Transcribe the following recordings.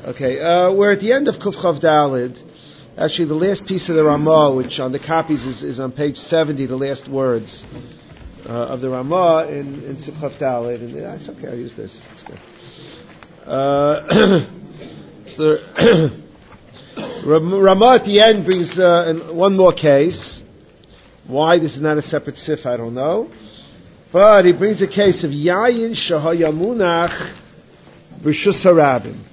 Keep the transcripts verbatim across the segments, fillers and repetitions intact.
Okay, uh, we're at the end of Kuf Chav Daled. Actually, the last piece of the Ramah, which on the copies is, is on page seventy, the last words uh, of the Ramah in, in Kuf Chav Daled. And uh, it's okay, I'll use this. It's good. Uh, so Ramah at the end brings uh, one more case. Why this is not a separate sif, I don't know. But he brings a case of Yayin Shahaya Munach B'Rishus Harabim.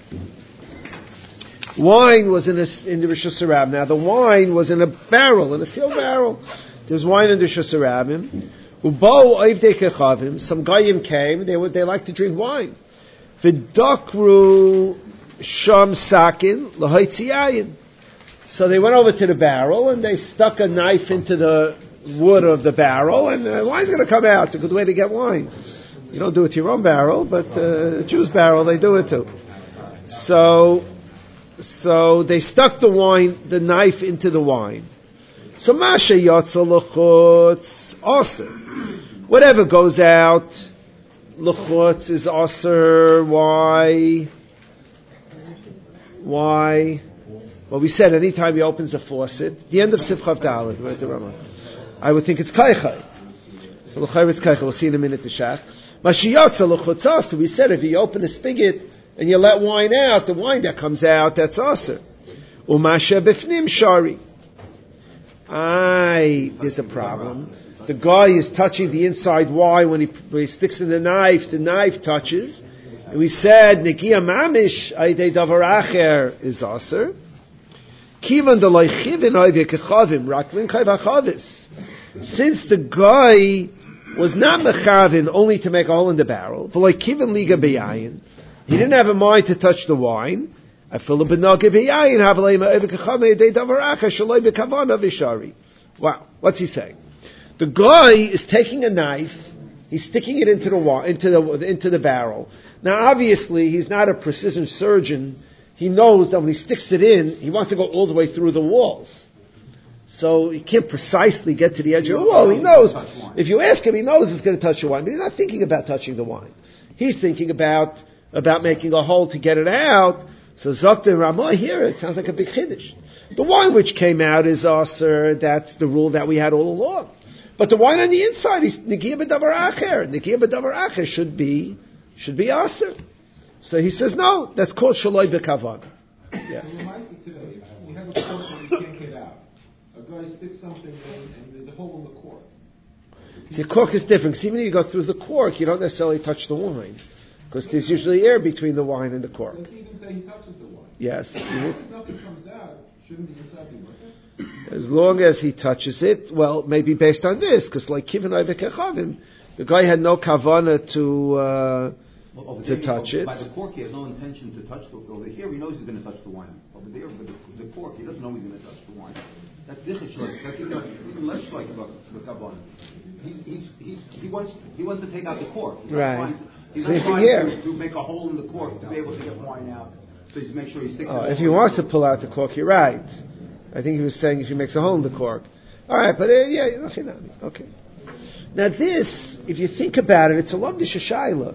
Wine was in, a, in the Rishus Harabim. Now the wine was in a barrel, in a sealed barrel. There's wine in the Rishus Harabim. Ubo Oivdei Kechavim. Some Goyim came. They would they like to drink wine. V'dokru Sham Sakin L'Hoitzi Yayin. So they went over to the barrel and they stuck a knife into the wood of the barrel, and uh, wine's going to come out. It's a good way to get wine. You don't do it to your own barrel, but uh, Jew's barrel they do it too. So. So they stuck the wine, the knife into the wine. So Masha Yotza L'chutz Aser. Whatever goes out, L'chutz is Aser. Why? Why? Well, we said anytime he opens a faucet, the end of Sif Chav Daled, right, the Rama. I would think it's Kaichai. So L'chayr it's Kaichai. We'll see in a minute the Shach. Masha Yotza L'chutz Aser. We said if you open a spigot and you let wine out, the wine that comes out, that's aser. Umasha b'fnim shari. Aye, there's a problem. The guy is touching the inside wine when he, when he sticks in the knife, the knife touches. And we said, Negiya mamish aydei davar acher is aser. Kivan de loichivin oivye kechavim, raklin chayv hachavis. Since the guy was not mechavin only to make a hole in the barrel, v'loi kivan liga beyayin, he didn't have a mind to touch the wine. Wow, what's he saying? The guy is taking a knife, he's sticking it into the into the into the barrel. Now, obviously, he's not a precision surgeon. He knows that when he sticks it in, he wants to go all the way through the walls. So he can't precisely get to the edge of the wall. He knows. If you ask him, he knows it's going to touch the wine, but he's not thinking about touching the wine. He's thinking about about making a hole to get it out. So Zokta Ramah here, it sounds like a big chiddush. The wine which came out is aser, that's the rule that we had all along. But the wine on the inside is Negiya b'davar acher. Negiya b'davar acher should be, should be aser. So he says, no, that's called shaloi b'kavan. Yes. We have a cork that you can't get out. A guy sticks something in and there's a hole in the cork. See, a cork is different, because even if you go through the cork, you don't necessarily touch the wine. Because there's usually air between the wine and the cork. Does he even say he touches the wine? Yes. As long as nothing comes out, shouldn't the inside be working? As long as he touches it, well, maybe based on this, because like Kivin Oivekechavim, the guy had no kavana to uh, well, to touch it. By the cork, he has no intention to touch the. Over here, he knows he's going to touch the wine. Over there, with the, the cork, he doesn't know he's going to touch the wine. That's different. That's even, even less like about the kavana. He, he, he, he wants he wants to take out the cork. He's right. He's so not trying to, to make a hole in the cork to be able to get wine out. So he's make sure he sticks. Oh, it if he wants to pull out the cork, you're right. I think he was saying if he makes a hole in the cork. All right, but uh, yeah, okay. Now this, if you think about it, it's a love shashayla.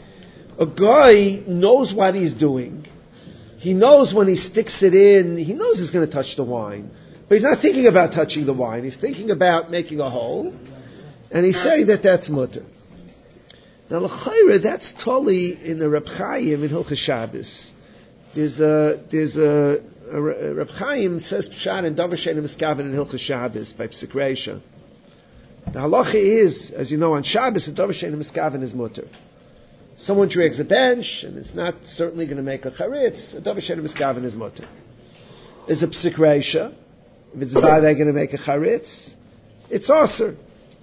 A guy knows what he's doing. He knows when he sticks it in. He knows he's going to touch the wine, but he's not thinking about touching the wine. He's thinking about making a hole, and he's saying that that's mutter. Now, l'chayra, that's totally in the Reb Chaim in Hilchos Shabbos. There's a, there's a, a, a Reb Chaim says Pshat and Davar She'eino Miskaven in Hilchos Shabbos by Psik Reisha. The halacha is, as you know, on Shabbos, a Davar She'eino Miskaven is mutter. Someone drags a bench, and it's not certainly going to make a charitz, a Davar She'eino Miskaven is mutter. There's a Psik Reisha. If it's Vadai going to make a charitz, it's aser.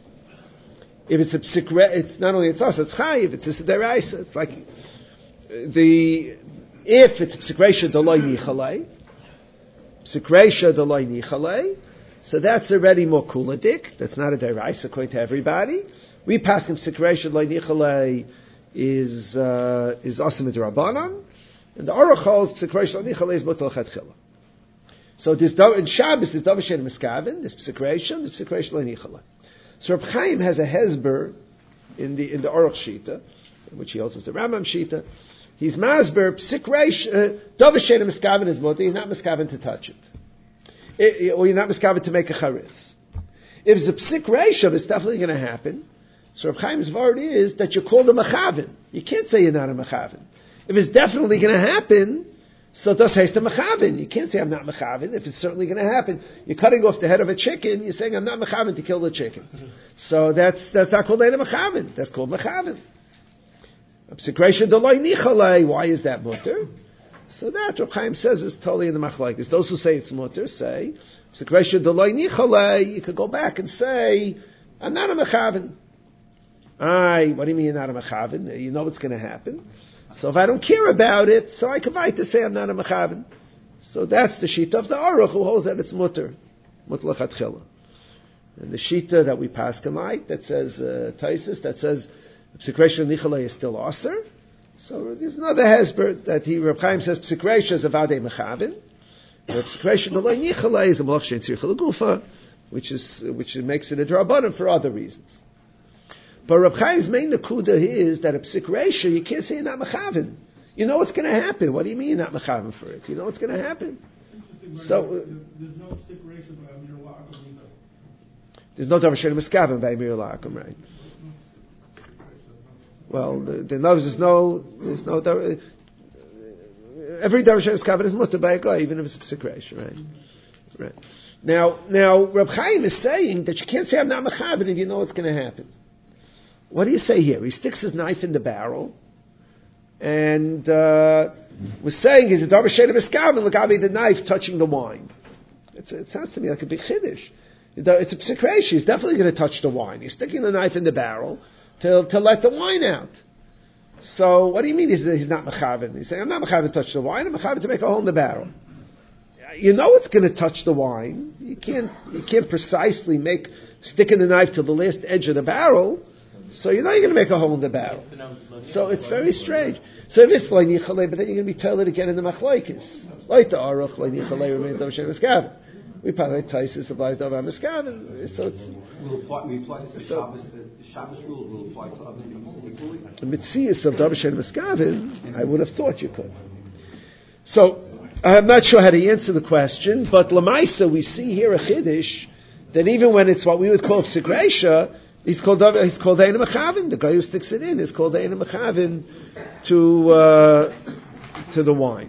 If it's a psikre, it's not only it's us, it's chayiv, it's a deraisa. It's like the if it's a psikresha deloi nichalei, psikresha deloi nichalei, so that's already more kuladik. That's not a deraisa according to everybody. We pass him psikresha deloi nichalei is uh, is asim d'Rabbanan, and the Aruch holds psikresha deloi nichalei is mutal chetchila. So this in Shabbos this davar she'eino miskaven, this psikresha, this psikresha deloi nichalei. So Reb Chaim has a hezber in the in the Aruch Shita, which he also has the Rambam Shita. He's masber psik reish davar she'ena miskaven is mutter. He's not miskaven to touch it, it, it or you're not miskaven to make a charitz. If it's a psik reishav, it's definitely going to happen. So Reb Chaim's vart is that you're called a mechaven. You can't say you're not a mechaven. If it's definitely going to happen, so das heißt a mechaven. You can't say I'm not mechaven if it's certainly going to happen. You're cutting off the head of a chicken. You're saying I'm not mechaven to kill the chicken. So that's that's not called a mechaven. That's called mechaven. Why is that mutter? So that Reb Chaim says is totally in the machlokes. Those who say it's mutter say you could go back and say I'm not a mechaven. Aye, what do you mean you're not a mechaven? You know what's going to happen. So if I don't care about it, so I can write to say I'm not a mechaven. So that's the shita of the Aruch who holds that it's mutter, mutter lechatchila. And the shita that we pass tonight that says uh, Taisus that says psikresha nichalei is still aser. So there's another hesber that he Reb Chaim says psikresha is a vadei mechaven. But psikresha nichalei nichalei is a malach shein tzircha legufa, which is which makes it a drabanan for other reasons. But Reb Chaim's main nakuda is that a psik reisha, you can't say you're not mechaven. You know what's going to happen. What do you mean you're not mechaven for it? You know what's going to happen. So uh, there's no psik reisha by Amir La'akum either. There's no davar she'ena miskaven by Amir La'akum, right? Well, the, the knows there's no there's no davar. Every davar she'ena miskaven is mutter by a guy, even if it's a psik reisha, right? Right. Now, now Reb Chaim is saying that you can't say I'm not mechaven if you know what's going to happen. What do you say here? He sticks his knife in the barrel, and uh, was saying he's a davar she'ena miskaven l'gabi the knife touching the wine. It's, it sounds to me like a big chiddush. It's a psik reisha. He's definitely going to touch the wine. He's sticking the knife in the barrel to to let the wine out. So what do you mean he's, he's not mechaven? He's saying I'm not mechaven to touch the wine. I'm mechaven to make a hole in the barrel. You know it's going to touch the wine. You can't you can't precisely make sticking the knife to the last edge of the barrel. So you know you're going to make a hole in the barrel. So it's very strange. So if it's loy nichalei, but then you're going to be told again in the machlokes. Like the aruch loy nichalei remains davar she'ena miskaven. We probably Taisus applies davar miskaven. So it's we'll apply, we apply the Shabbos. The Shabbos rule will apply to other things equally. The mitzias of davar she'ena miskaven, I would have thought you could. So I'm not sure how to answer the question, but lamaisa we see here a chiddush that even when it's what we would call psik reisha, He's called he's called Eina Mechaven. The guy who sticks it in is called Eina Mechaven to uh, to the wine.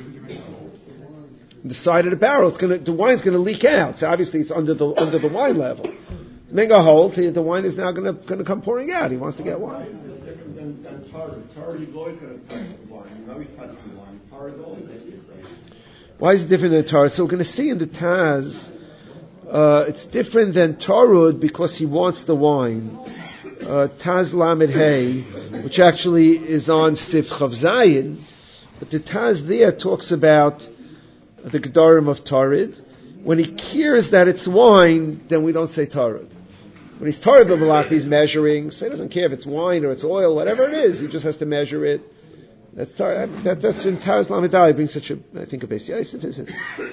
The side of the barrel, it's gonna the wine's going to leak out. So obviously it's under the under the wine level. Make a hole. The wine is now going to going to come pouring out. He wants to get wine. Different than, than tar. Tar is always going to touch the wine. You know he's touching the wine. Tar is always going to touch the wine. Why is it different than tar? So we're going to see in the Taz. Uh, it's different than Tarud because he wants the wine. Uh, Taz Lamed Hay, which actually is on Sif Chav Zayin, but the Taz there talks about the Gedarim of Tarid. When he cares that it's wine, then we don't say Tarud. When he's Tarid B'malach, he's measuring, so he doesn't care if it's wine or it's oil, whatever it is, he just has to measure it. That's tar, that, that's in Taz Lamed Hay. He brings such a, I think, a base Yosef, is it?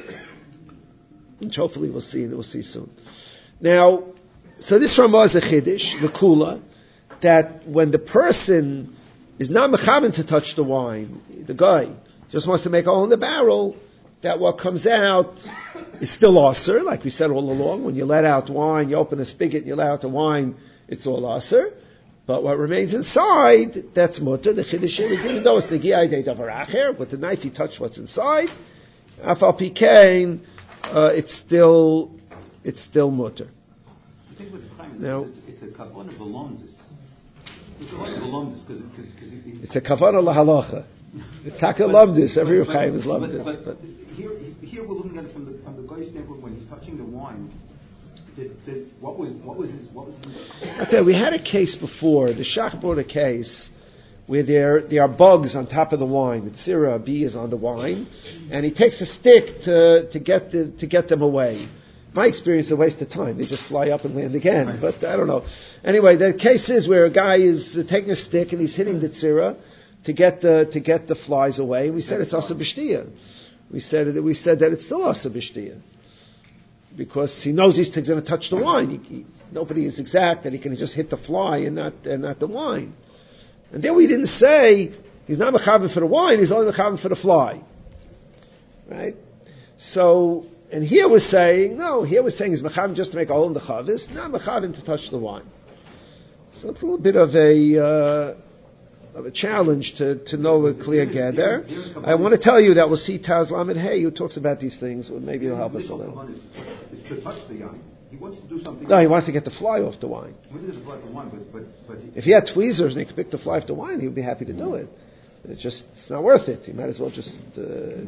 Which hopefully we'll see, and we'll see soon. Now, so this Ramah is a chiddush, the kula, that when the person is not mechaven to touch the wine, the guy just wants to make a hole in the barrel, that what comes out is still aser, like we said all along. When you let out wine, you open a spigot, you let out the wine, it's all aser. But what remains inside, that's mutter. The chiddush is even though it's negiai de davar acher, with the knife you touch what's inside. Afal pikein. Uh, it's still, it's still mutter. I think what the time Now, it's, it's a kavanah belongs. It's a kavanah belongs because it's a kavanah lahalacha. It's taka lumdis. Every Chaim is lumdis. But, but, but here, here we're looking at it from the from the guy's standpoint when he's touching the wine. Did, did, what was what was his what was his? Okay, we had a case before. The Shach brought a case where there there are bugs on top of the wine. The tzira, a bee, is on the wine, and he takes a stick to to get the, to get them away. My experience is a waste of time. They just fly up and land again. Right. But I don't know. Anyway, the case is where a guy is taking a stick and he's hitting the tzira to get the to get the flies away. We said it's asa b'shtiya. We said it, we said that it's still asa b'shtiya because he knows he's going to touch the wine. He, he, nobody is exact that he can just hit the fly and not and not the wine. And then we didn't say He's not mechaven for the wine, he's only mechaven for the fly. Right? So, and here we're saying, no, here we're saying he's mechaven just to make a hole in the chavis, not mechaven to touch the wine. So it's a little bit of a, uh, of a challenge to, to know a clear gather. I want to tell you that we'll see Taz Lamed Hey, who talks about these things, well, maybe it'll help us a little. Is to touch the yain. He wants to do something. No, he wants to get the fly off the wine. He wants to get the fly off the wine, but, but, but he, if he had tweezers and he could pick the fly off the wine, he would be happy to do it. It's just, it's not worth it. He might as well just... Uh,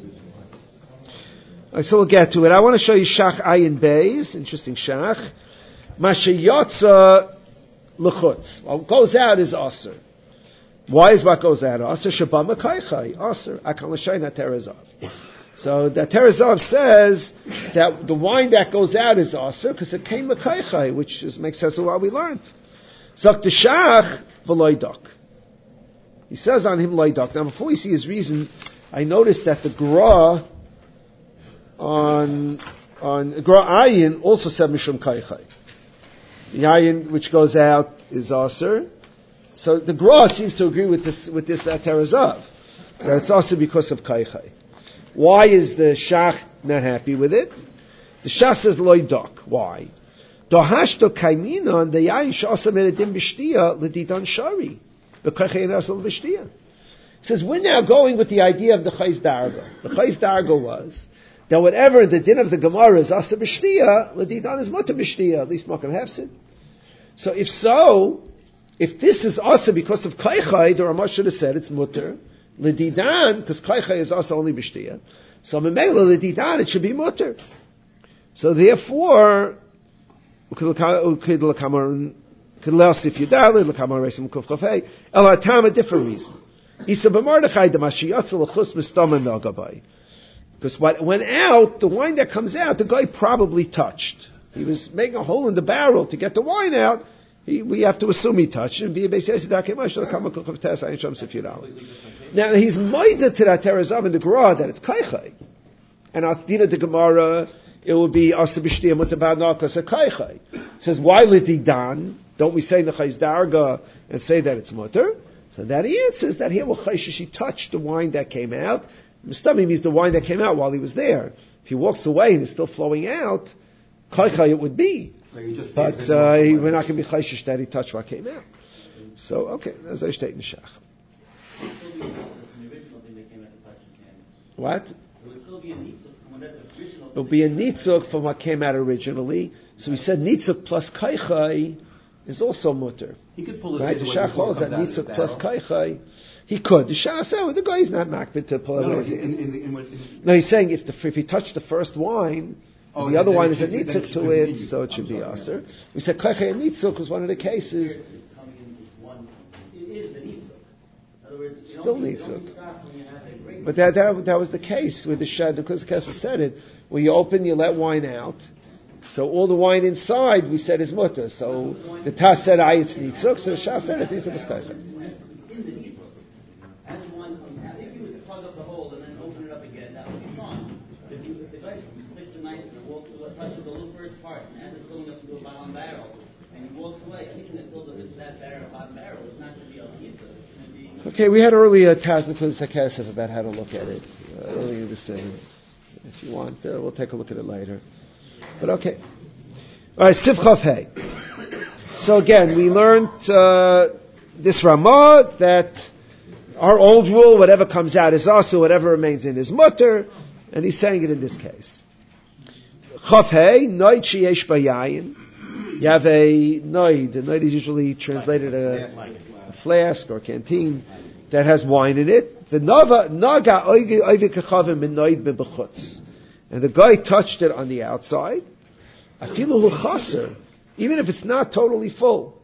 right, so we'll get to it. I want to show you Shach Ayin Beis, interesting Shach. Mashayotza L'chutz. What goes out is Aser. Why is what goes out Aser? Shabama Kaichai. Aser. Akal L'shayna Terezav. So the Terezav says that the wine that goes out is Aser because it came Makaichai, which is, makes sense of what we learned. Zok Teshach V'loidok. He says on him Loidok. Now before we see his reason, I noticed that the Gra on on Gra Ayin also said Mishum Kaichai. The Ayin which goes out is Aser. So the Gra seems to agree with this with this uh, Terezav that it's also because of Kaichai. Why is the Shach not happy with it? The Shach says Loidok. Why? Dohashto kaiminon the Yain shasa meredim b'shtia l'didan shari. It says we're now going with the idea of the Chayz Dargo. The Chayz Dargo was that whatever the din of the Gemara is asa b'shtia, l'didan is mutter b'shtia, at least makam hefsid. So if so, if this is asa because of Kaichai, the Ramah should have said it's mutter. L'didan, because Kaichai is asa only b'shtia. So memela l'didan, it should be mutter. So therefore, could last if you darling, look how my race kuf chafei. El hatam a different reason. Isa b'mardechai the mashiyatzel l'chus mistama nagabai. Because what went out, the wine that comes out, the guy probably touched. He was making a hole in the barrel to get the wine out. He, we have to assume he touched it. Now he's minded to that Terezav in the Gra that it's kaichai, and Athdina the Gemara it would be asa b'shtia mutabad nakas a kaichai. Says why lididan? Don't we say the Chayz Darga and say that it's mutter? So that he answers that here she touched the wine that came out. Mistami means the wine that came out while he was there. If he walks away and it's still flowing out, Chaychay it would be. But uh, we're not going to be Chayshish that he touched what came out. So, okay, that's a state in the Shach. What? It will be a nitzuk from what came out originally. So we said nitzuk plus Kaichai is also mutter. He could pull it right? The Shach holds that nitzuk plus Kaichai. He could. The Shach said, well, the guy is not makbid to pull it. No, in, in, in, in, no, he's saying if the if he touched the first wine, oh, the other wine is a nitzuk to it, it so it should be aser. We said Kaichai and nitzuk was one of the cases. Still nitzuk. But that, that that was the case with the Shad, because the Kesser said it. When you open, you let wine out. So all the wine inside, we said is mutter. So the Tas said, "I it's nitzuk." So the Shah said it is a mistake. In the nitzuk, as the wine comes out, if you were to plug up the hole and then open it up again, that would be fine. If you, if the guy sticks the knife and walks away, touches the little first part, and as it's filling up into a bottom barrel, and he walks away, anything that fills up into that barrel, bottom barrel, is not going to be a nitzuk. Okay, we had earlier Taz Nicholas Hakesef about how to look at it uh, earlier this thing. If you want, uh, we'll take a look at it later. But okay. All right, Sivchav Hey. So again, we learned uh, this Ramah that our old rule, whatever comes out is also, whatever remains in is mutter, and he's saying it in this case. Chav Hey, noid sheyesh bayayin. You have a noid. A noid is usually translated a, a flask or canteen that has wine in it. The naga naga oive kachavim min noid bebechutz. And the guy touched it on the outside. Afilu chaser, even if it's not totally full.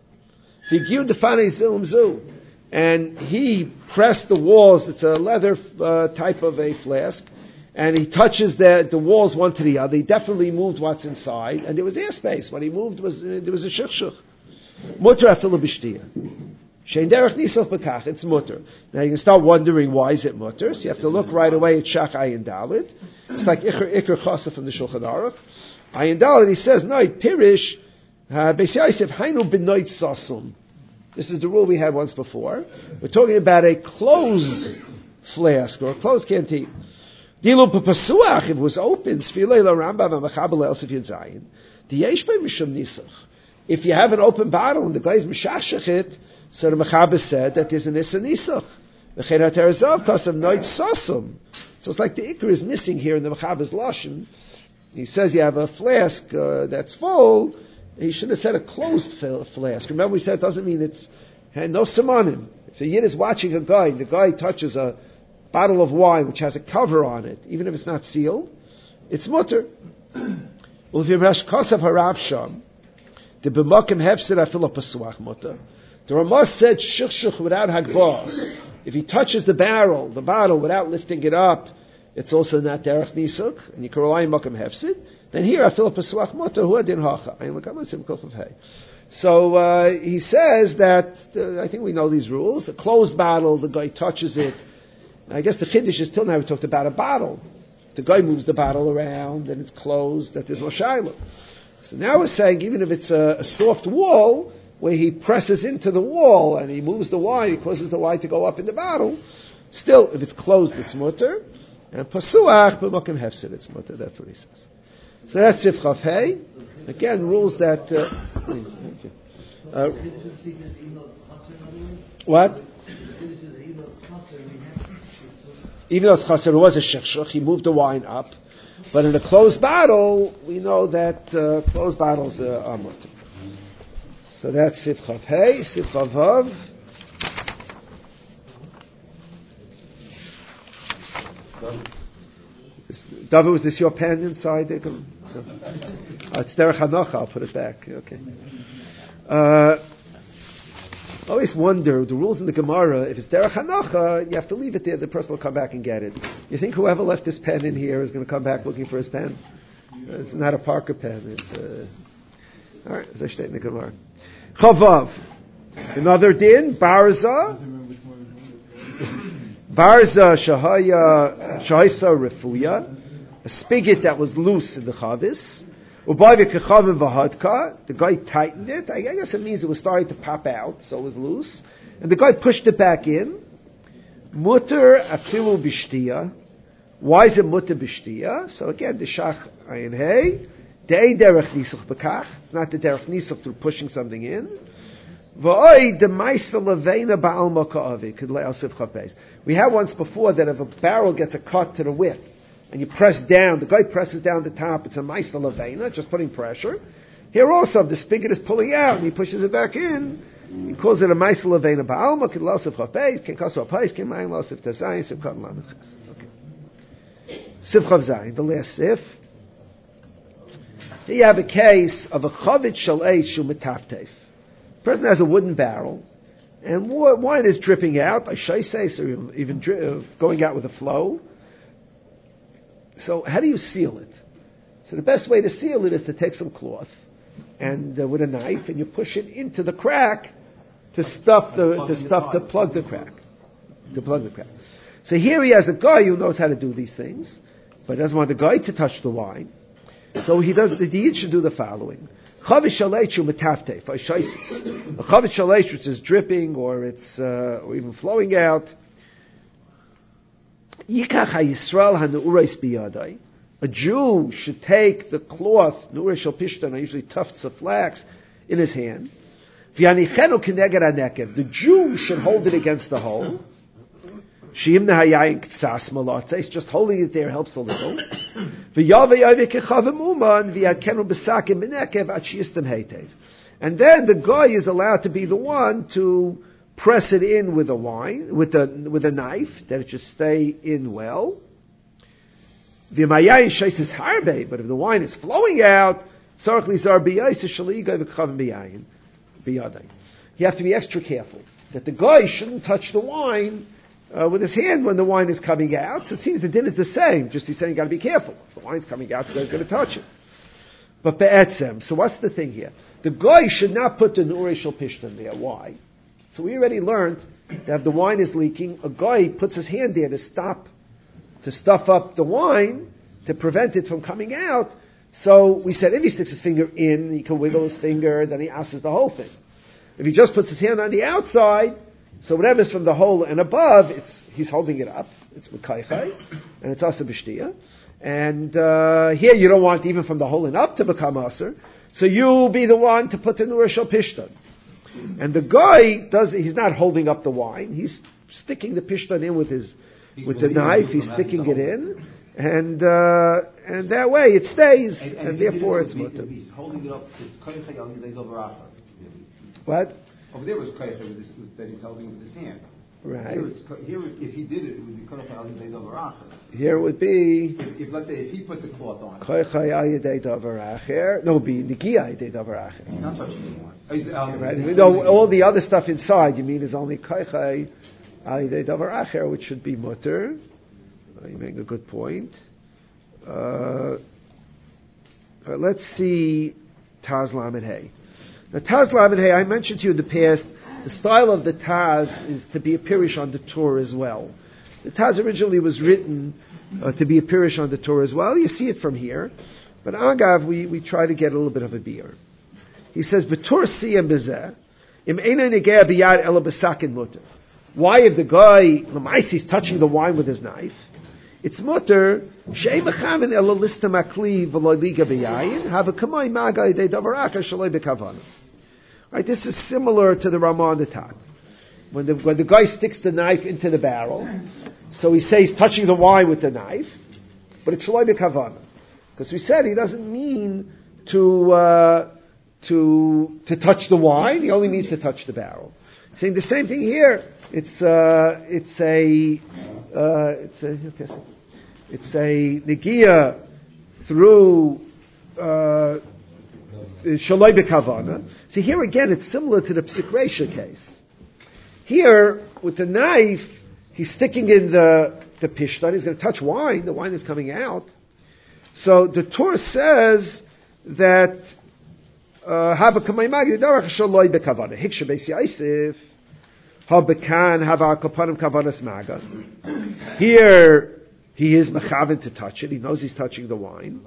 And he pressed the walls. It's a leather uh, type of a flask, and he touches the the walls one to the other. He definitely moved what's inside, and there was airspace. What he moved was uh, there was a shikshuk. Mutter afilu b'shtia. Shein derech nisach b'kach. It's mutter. Now you can start wondering why is it mutter. So you have to look right away at Shach Ayin Dalit. It's like Iker Iker Chasa from the Shulchan Aruch. Ayin Dalit, he says, no, Pirish, Beis Yosef, Hainu b'noit sasum. This is the rule we had once before. We're talking about a closed flask or a closed canteen. Dilu pepasuach, if it was open, sfilei la Rambam v'machabel el sif yedzayin, diyesh bei mishum nisach. If you have an open bottle and the guy's mishashach it, so the Mechaber said that there's an Issa Nisach. V'chein ha'terazov kasav noit sosum. So it's like the Iker is missing here in the Mechaber's Lashon. He says you have a flask uh, that's full. He should have said a closed flask. Remember we said it doesn't mean it's had no simonim. If a Yid is watching a guy, the guy touches a bottle of wine which has a cover on it, even if it's not sealed, it's mutter. Well, if you rash kasav harav sham, the b'makim hefsid afilo pasuach mutter. The Ramah said shukshuk without hagbah. If he touches the barrel, the bottle, without lifting it up, it's also not derech nisuk, and you can rely on makom hefsid. Then here, afil pasuach mutter hu adin hacha. So uh, he says that uh, I think we know these rules. A closed bottle, the guy touches it. I guess the chiddush is till now we talked about a bottle. The guy moves the bottle around and it's closed. That is no shayla. So now we're saying even if it's a, a soft wall, where he presses into the wall and he moves the wine, he causes the wine to go up in the bottle, still, if it's closed, it's mutter. And pasuach, b'makim hefsid, it's mutter. That's what he says. So that's Sif Chaf Hey. Again, rules that... Uh, uh, what? Even though it's chaser, it was a shechshach, he moved the wine up. But in a closed bottle, we know that uh, closed bottles uh, are mutter. So that's Sif Chav Hey, Sif Chav Vav. David, was this your pen inside? No. Oh, it's Derech Hanocha, I'll put it back. Okay. Uh, I always wonder, the rules in the Gemara, if it's Derech Hanocha, you have to leave it there, the person will come back and get it. You think whoever left his pen in here is going to come back looking for his pen? It's not a Parker pen. It's uh, all right, as I state in the Gemara. Chavav. Another din, Barza. Barza Shahaya Shaisa Refuya. A spigot that was loose in the Chavis. Ubayvi Kechavim Vahadka. The guy tightened it. I guess it means it was starting to pop out, so it was loose. And the guy pushed it back in. Mutter Afilu Bishtiya. Why is it Mutter Bishtiya? So again, the Shach Ayin Hey. Dei derech nisach bekach. It's not the derech nisach through pushing something in. V'oi demaisa leveina ba'al maka'avi. We had once before that if a barrel gets a cut to the width and you press down, the guy presses down the top, it's a maisa leveina, just putting pressure. Here also, if the spigot is pulling out and he pushes it back in, he calls it a maisa leveina ba'al maka'avi. Ken kaso apais, ken ma'in losif tazayin, sif katan lamechas. Okay. Sif chav zayin, the last sif. Here you have a case of a chavit shalei shu metaftef. The person has a wooden barrel, and wine is dripping out, I should say, so even dri- going out with a flow. So how do you seal it? So the best way to seal it is to take some cloth and uh, with a knife, and you push it into the crack to stuff the to stuff to plug the crack, to plug the crack. So here he has a guy who knows how to do these things, but doesn't want the guy to touch the wine. So he does. The Yid should do the following: Chavish shalechu metaftef. A chavish shalech which is dripping or it's uh, or even flowing out. Yikach haYisrael haNeuros biyadai. A Jew should take the cloth Neuros shel pishtan, are usually tufts of flax, in his hand. V'yanichenu kineged hanekev. The Jew should hold it against the hole. Sheimna hayayin ktsas malotzeis, just holding it there helps a little. And then the guy is allowed to be the one to press it in with a wine, with a with a knife, that it should stay in well. But if the wine is flowing out, you have to be extra careful that the guy shouldn't touch the wine Uh, with his hand when the wine is coming out. So it seems the din is the same, just he's saying you got to be careful. If the wine's coming out, the guy's going to touch it. But be'etzem, so what's the thing here? The guy should not put the Neuros shel pishtan there. Why? So we already learned that if the wine is leaking, a guy puts his hand there to stop, to stuff up the wine, to prevent it from coming out. So we said if he sticks his finger in, he can wiggle his finger, then he asks the whole thing. If he just puts his hand on the outside, so whatever's from the hole and above, it's he's holding it up. It's Mekaychai, and it's Asa B'Shtiya. And uh, here you don't want even from the hole and up to become Aser. So you'll be the one to put the Nur Shel Pishtan. And the guy does, he's not holding up the wine, he's sticking the Pishtan in with his, he's with the knife, he's sticking it in, and, uh, and that way it stays, and, and, and therefore it's mutter. He's holding it up, it's Koyachai al Yidei Dover Acher. What? Over there was Koyachai that he's holding with his hand. Right. Here, it's, here, if he did it, it would be Koyachai al Yidei Dover Acher. Here it would be, if, if, let's say, if he put the cloth on. Koyachai al Yidei Dover Acher. No, it would be Nikia al Yidei Dover Acher. He's not touching anyone. He's, um, right. No, all the other stuff inside, you mean, is only Koyachai al Yidei Dover Acher, which should be mutter. Uh, you make a good point. Uh, but let's see Taz Lamed Hey. Now, Taz Lamed Hey, I mentioned to you in the past, the style of the Taz is to be a pirish on the Torah as well. The Taz originally was written uh, to be a pirish on the Torah as well. You see it from here. But Agav, we, we try to get a little bit of a beer. He says, B'tor siyam bezeh, im eina negea biyad ela b'sakin mutter. Why, if the guy, Lamais, is touching the wine with his knife, it's mutter, she'ei mechaven ela lista makli v'lo liga b'yayin, have a kamoi maga yidei davar acher shaloi b'kavanas. Right, this is similar to the Ramah on the top. When the, when the guy sticks the knife into the barrel, so he says touching the wine with the knife, but it's shaloi b'kavana. Because we said he doesn't mean to, uh, to, to touch the wine, he only means to touch the barrel. Saying the same thing here. It's uh, it's a uh, it's a it's a negia through uh, shaloi b'kavana. See, here again, it's similar to the Psik Reisha case. Here, with the knife, he's sticking in the the pishtan. He's going to touch wine. The wine is coming out. So the Torah says that haba kamay magid darach shaloi b'kavana. Hiksha beis Yosef. Habakan hava kapanim kavanas maga. Here he is mechaven to touch it. He knows he's touching the wine.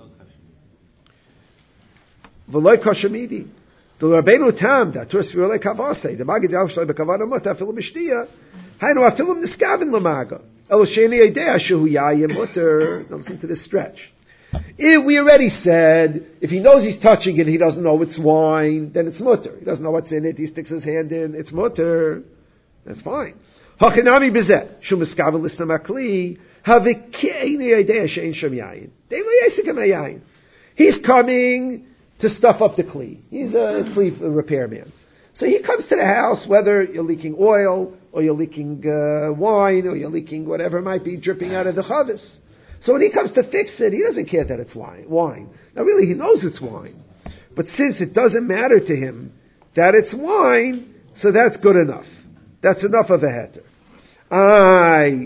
V'loy kashamidi. The Rabbeinu Tam that Torah svirolei kavase the magid darach shaloi b'kavana muta afilu b'shtiya. Hainu afilu niskaven lamaga. Elo sheni yedei shehu yayim muter. Now listen to this stretch. If we already said, if he knows he's touching it, he doesn't know it's wine, then it's mutter. He doesn't know what's in it, he sticks his hand in, it's mutter. That's fine. Hachinami bezeh, shumeskavel listam akli, havikeini idea shein shem yayin. Dei lo yesikem yayin. He's coming to stuff up the kli. He's a kli repairman. So he comes to the house, whether you're leaking oil, or you're leaking uh, wine, or you're leaking whatever it might be dripping out of the chavis. So when he comes to fix it, he doesn't care that it's wine. wine. Now really, he knows it's wine. But since it doesn't matter to him that it's wine, so that's good enough. That's enough of a heter. I,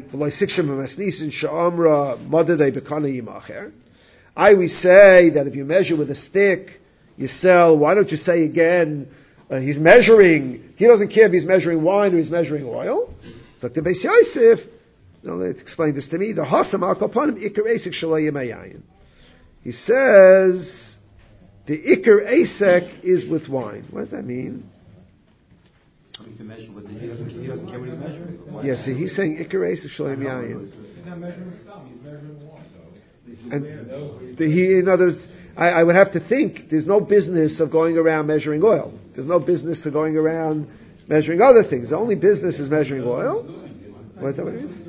I, we say that if you measure with a stick, you sell, why don't you say again, uh, he's measuring, he doesn't care if he's measuring wine or he's measuring oil. It's like the Beis Yosef. Now let's explain this to me. The Hasam al Kapanim Iker Esek Shalayim Ayayin. He says the Iker Esek is with wine. What does that mean? He can measure with the, he doesn't, he doesn't care what he's measuring. Yes, yeah, see, he's saying Iker Esek Shalayim Ayayin. He's not measuring scum, he's measuring wine. And the, he, in other words, I, I would have to think there's no business of going around measuring oil. There's no business of going around measuring other things. The only business is measuring oil. What is that what it is?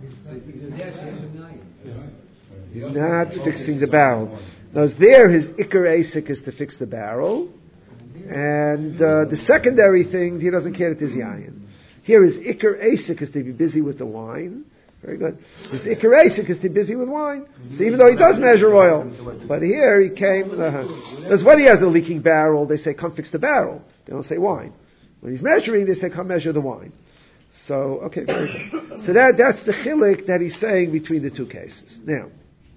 He's not fixing the barrel. Now, there, his Iker Asik is to fix the barrel. And uh, the secondary thing, he doesn't care that there's yayin. Here, his Iker Asik is to be busy with the wine. Very good. His Iker Asik is to be busy with wine. So even though he does measure oil. But here, he came... Uh, because when he has a leaking barrel, they say, come fix the barrel. They don't say wine. When he's measuring, they say, come measure the wine. So, okay, very good. So that, that's the chilik that he's saying between the two cases. Now,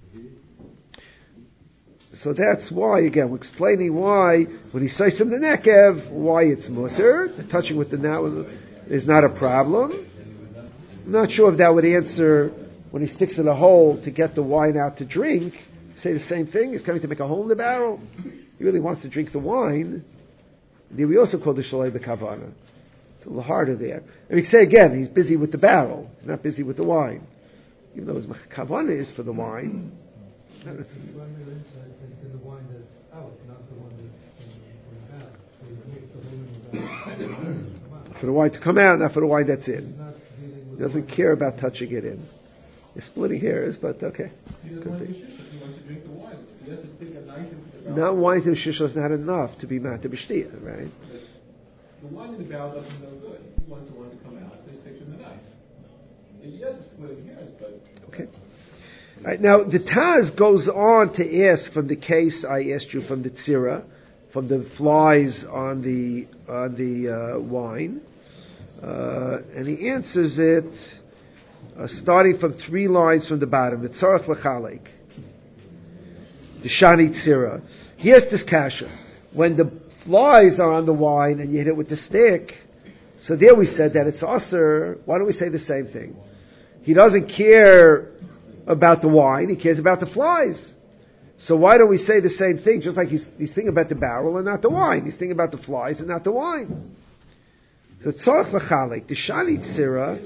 so that's why, again, we're explaining why, when he says from the nekev, why it's mutter. The touching with the now is not a problem. I'm not sure if that would answer when he sticks in a hole to get the wine out to drink. Say the same thing. He's coming to make a hole in the barrel. He really wants to drink the wine. We also call the shalei b'kavana. It's a little harder there. And we can say again, he's busy with the barrel. He's not busy with the wine. Even though his kavana is for the wine. It's in the wine that's out, not the one that's in the barrel. For the wine to come out, not for the wine that's in. He doesn't care about touching it in. You're splitting hairs, but okay. He doesn't want to do shisha. He wants to drink the wine. If he has to stick a knife into the barrel. Not wine to shisha is not enough to be mat to b'shtia, right? The wine in the barrel doesn't know good. He wants the wine to come out, so he sticks in the knife. Yes, it's splitting hairs, but... Okay. All right, now, the Taz goes on to ask from the case I asked you from the tzira, from the flies on the on the uh, wine, uh, and he answers it uh, starting from three lines from the bottom. The tzarech l'chalek, the shani tzira. Here's this kasha: when the flies are on the wine and you hit it with the stick, so there we said that it's aser. Why don't we say the same thing? He doesn't care about the wine, he cares about the flies. So why don't we say the same thing? Just like he's, he's thinking about the barrel and not the wine. He's thinking about the flies and not the wine. So tzorach l'chalik, the shani tzira.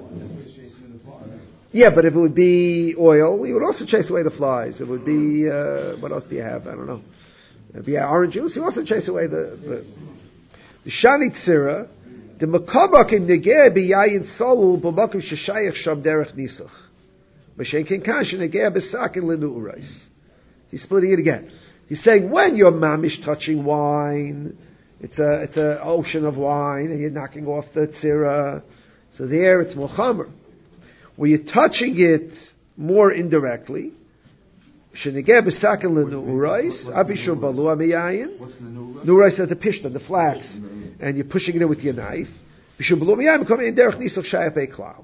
Yeah, but if it would be oil, we would also chase away the flies. It would be, uh, what else do you have? I don't know. It would be orange juice. You also chase away the, the, the shani tzira. The makabak in negeh biyayin solul b'makom sheshayach sham derech nisach. Mashenkin kash negeh b'sakin lenu'urais. He's splitting it again. He's saying when you're mamish touching wine, it's a it's an ocean of wine, and you're knocking off the tzira. So there, it's mochamer. Where you're touching it more indirectly, shenegeh b'sakin lenu'urais abishur balu amiyayin. What's the nu'urais? Nu'urais is the pishta, the flax. And you're pushing it in with your knife. Bishul b'lo miyayim coming in derech nisach shayaf eklau.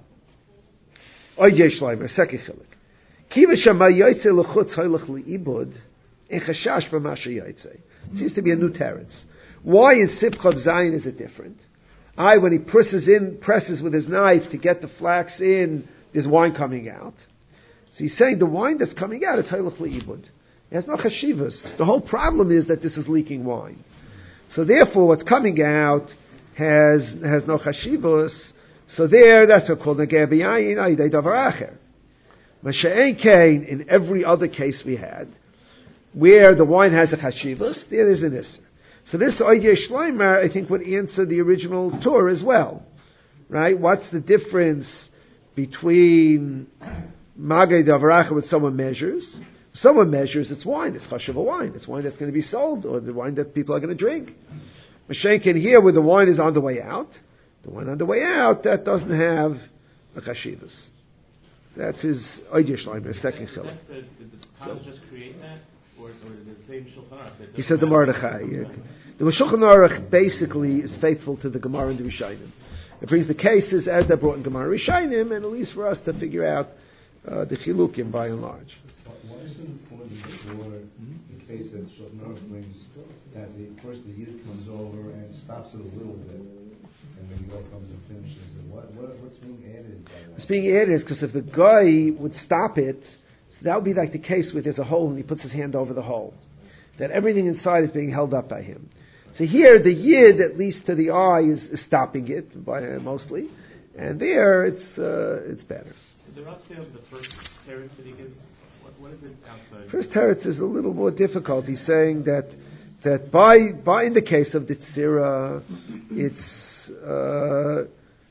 Oy yesh laim, second chilik. Kiva shama yoytze l'chutz hoylach li'ibud en chashash b'masha yoytze. Seems to be a new teretz. Why in Sipchav Zayin is it different? I, when he presses in, presses with his knife to get the flax in, there's wine coming out. So he's saying the wine that's coming out is hoylach li'ibud. It has no chashivas. The whole problem is that this is leaking wine. So therefore, what's coming out has has no chashivos. So there, that's what's called negeh b'yayin aydei davar acher. Masha'en kain, in every other case we had, where the wine has a chashivos, there is an isser. So this oydei shleimer, I think, would answer the original Torah as well, right? What's the difference between magay davar acher when someone measures? Someone measures it's wine, it's chashuva wine, it's wine that's going to be sold, or the wine that people are going to drink. Mashenkin here, where the wine is on the way out, the wine on the way out, that doesn't have a chashivas. That's his oidish line, his second chiluk. Did the Taz just create that? Or, or the same Shulchan Aruch? He said the Mordechai. Yeah. The Shulchan Aruch basically is faithful to the Gemara and the Rishayim. It brings the cases as they're brought in Gemara and Rishayim, and at least for us to figure out uh, the chilukim by and large. Why isn't it important for the case that Shulchan Aruch brings that the, first the yid comes over and stops it a little bit, and then the guy comes and finishes it? What, what, what's being added by that? What's being added is because if the guy would stop it, so that would be like the case where there's a hole and he puts his hand over the hole. That everything inside is being held up by him. So here, the yid, at least to the eye, is, is stopping it, by, uh, mostly. And there, it's uh, it's better. Did the Rav say of the first teretz that he gives? What, what is it outside? First teretz is a little more difficult. He's saying that that by by in the case of the tzira, it's uh,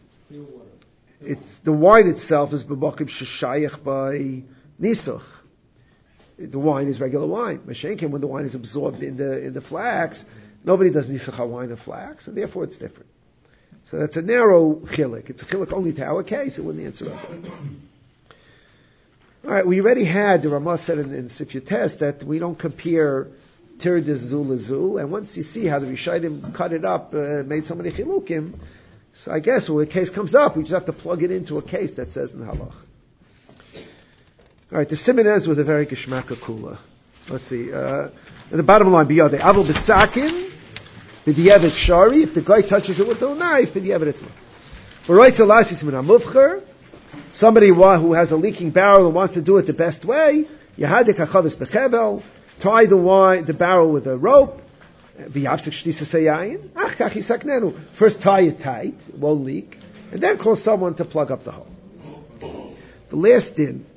it's the wine itself is b'makom sheshayach by nisach. The wine is regular wine. Mashenkin, when the wine is absorbed in the in the flax, nobody does nisach wine of flax, and therefore it's different. So that's a narrow chilik. It's a chilik only to our case. It wouldn't answer up. All right, we already had, the Ramah said in, in Sifya Test, that we don't compare Tir de Zu Lezu, and once you see how the Rishayim cut it up, uh, made so many chilukim, so I guess when a case comes up, we just have to plug it into a case that says in Halach. All right, the Siman ends with a very Geshmaka Kula. Let's see. Uh, at the bottom line, Biyadeh, Avol B'Sakin, B'Diyevet Shari, if the guy touches it with a knife, B'Diyevet Etzma. V'Roitz Alasis Min HaMuvcher, somebody who has a leaking barrel and wants to do it the best way, Yahadek HaChavis B'Chevel, tie the wine, the barrel with a rope, First tie it tight, it won't leak, and then call someone to plug up the hole. The last din.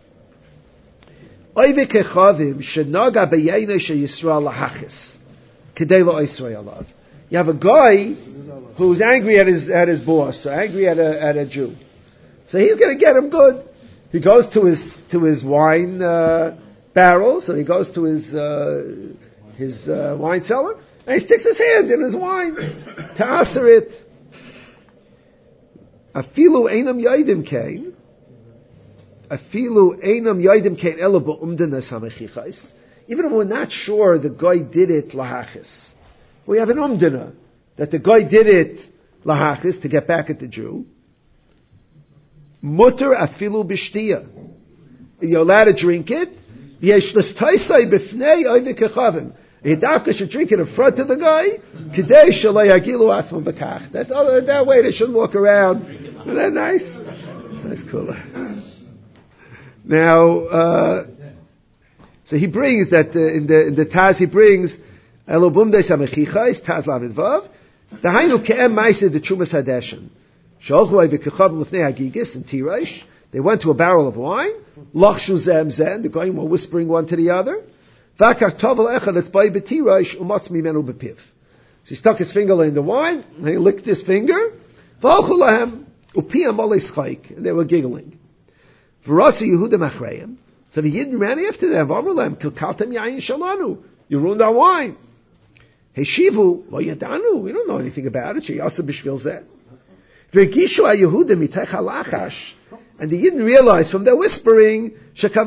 You have a guy who's angry at his at his boss, or angry at a at a Jew. So he's going to get him good. He goes to his to his wine uh, barrels, and he goes to his uh, his uh, wine cellar, and he sticks his hand in his wine to answer it. Afilu einam yoidim kain. Afilu einam yoidim kain elo ba'umdenas hamachichais. Even if we're not sure the guy did it lahachis, we have an umdana that the guy did it lahachis to get back at the Jew. Mutter afilu b'shtiya. You're allowed to drink it. Yesh l'staisai b'fnei oivik echavim. Hidavka should drink it in front of the guy. Kidei shalei agilu asman b'kach. That other that way they shouldn't walk around. Isn't that nice? Nice cooler. Now, uh, so he brings that uh, in the in the Taz he brings elobum de samechichais Taz lamed vav. Dahainu ke'em ma'aseh the Trumas Hadeshin. Shalchu oivik l'fnei hagigis in Tirash. They went to a barrel of wine. Lachshu zem zen. The goyim were whispering one to the other. Vakar tovel echad that's by betirash umatz mimenu bepiv. So he stuck his finger in the wine, and he licked his finger. V'alchu lahem upiyam olei schayk, and they were giggling. V'ratzu Yehuda machreim. So the Yidden ran after them. V'amru lahem kilkaltem yayin shalanu. You ruined our wine. Heshivu lo yadanu. We don't know anything about it. Sheyasa b'shvil zeh. V'gishu ha-Yehuda mitech halachash. And the Yidden realized from their whispering, so he